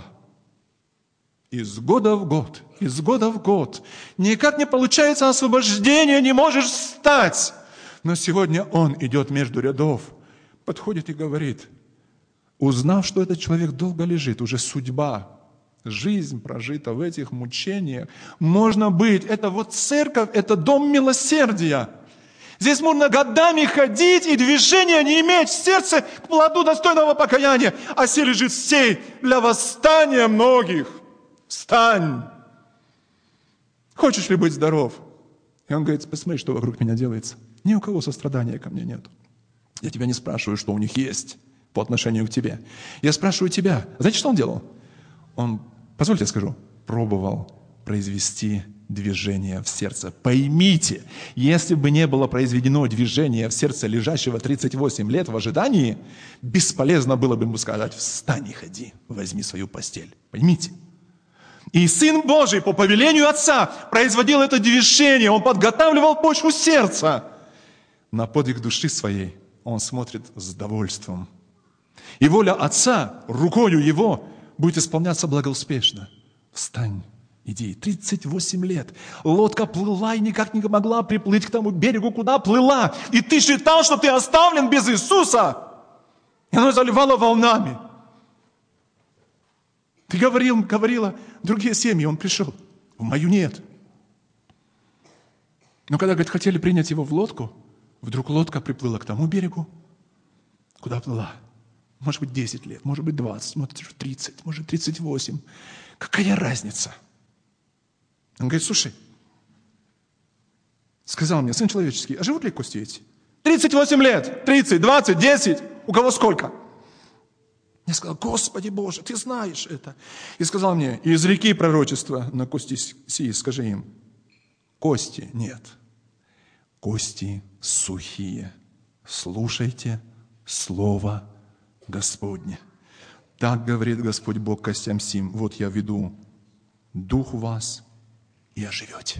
Из года в год, из года в год. Никак не получается освобождение, не можешь встать. Но сегодня он идет между рядов, подходит и говорит, узнав, что этот человек долго лежит, уже судьба, жизнь прожита в этих мучениях, можно быть. Это вот церковь, это дом милосердия. Здесь можно годами ходить и движения не иметь в сердце к плоду достойного покаяния. А сей лежит сей для восстания многих. Встань! Хочешь ли быть здоров? И он говорит: посмотри, что вокруг меня делается. Ни у кого сострадания ко мне нет. Я тебя не спрашиваю, что у них есть по отношению к тебе. Я спрашиваю тебя. Знаете, что он делал? Он, позвольте я скажу, пробовал произвести движение в сердце. Поймите, если бы не было произведено движение в сердце лежащего 38 лет в ожидании, бесполезно было бы ему сказать: встань и ходи, возьми свою постель. Поймите. И Сын Божий по повелению Отца производил это движение. Он подготавливал почву сердца. На подвиг души своей он смотрит с довольством. И воля Отца рукою Его будет исполняться благоуспешно. Встань, иди. 38 лет. Лодка плыла и никак не могла приплыть к тому берегу, куда плыла. И ты считал, что ты оставлен без Иисуса. И оно заливало волнами. Ты говорила, другие семьи, он пришел. В мою нет. Но когда, говорит, хотели принять его в лодку, вдруг лодка приплыла к тому берегу, куда плыла. Может быть, 10 лет, может быть, 20, может, 30, может, 38. Какая разница? Он говорит: слушай, сказал мне, сын человеческий, а живут ли кости эти? 38 лет, 30, 20, 10, у кого сколько? Я сказал: Господи Боже, Ты знаешь это. И сказал мне: изреки пророчества на кости сии, скажи им: кости нет, кости сухие, слушайте слово Господне. Так говорит Господь Бог костям сим: вот я веду дух в вас, и оживете.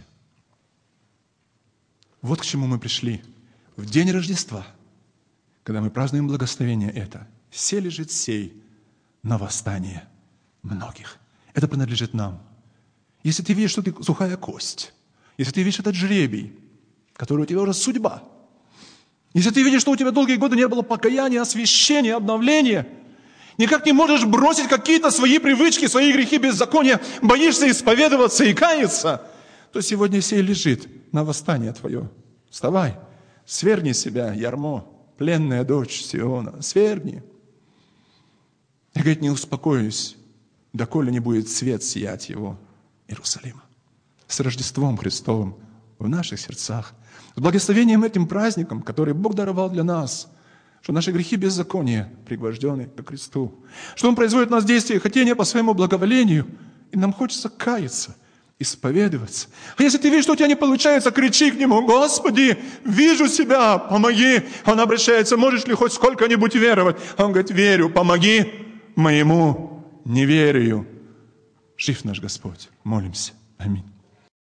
Вот к чему мы пришли в день Рождества, когда мы празднуем благословение это. Сей лежит сей на восстание многих. Это принадлежит нам. Если ты видишь, что ты сухая кость, если ты видишь этот жребий, который у тебя уже судьба, если ты видишь, что у тебя долгие годы не было покаяния, освящения, обновления, никак не можешь бросить какие-то свои привычки, свои грехи, беззакония, боишься исповедоваться и каяться, то сегодня сей лежит на восстание твое. Вставай, свергни себя, ярмо, пленная дочь Сиона, свергни. И говорит: не успокоюсь, доколе не будет свет сиять его Иерусалима. С Рождеством Христовым в наших сердцах, с благословением этим праздником, который Бог даровал для нас, что наши грехи беззакония пригвождены ко кресту, что Он производит в нас действия и хотения по своему благоволению, и нам хочется каяться, исповедоваться. А если ты видишь, что у тебя не получается, кричи к Нему: Господи, вижу себя, помоги. Он обращается: можешь ли хоть сколько-нибудь веровать? А Он говорит: верю, помоги моему неверию. Жив наш Господь. Молимся. Аминь.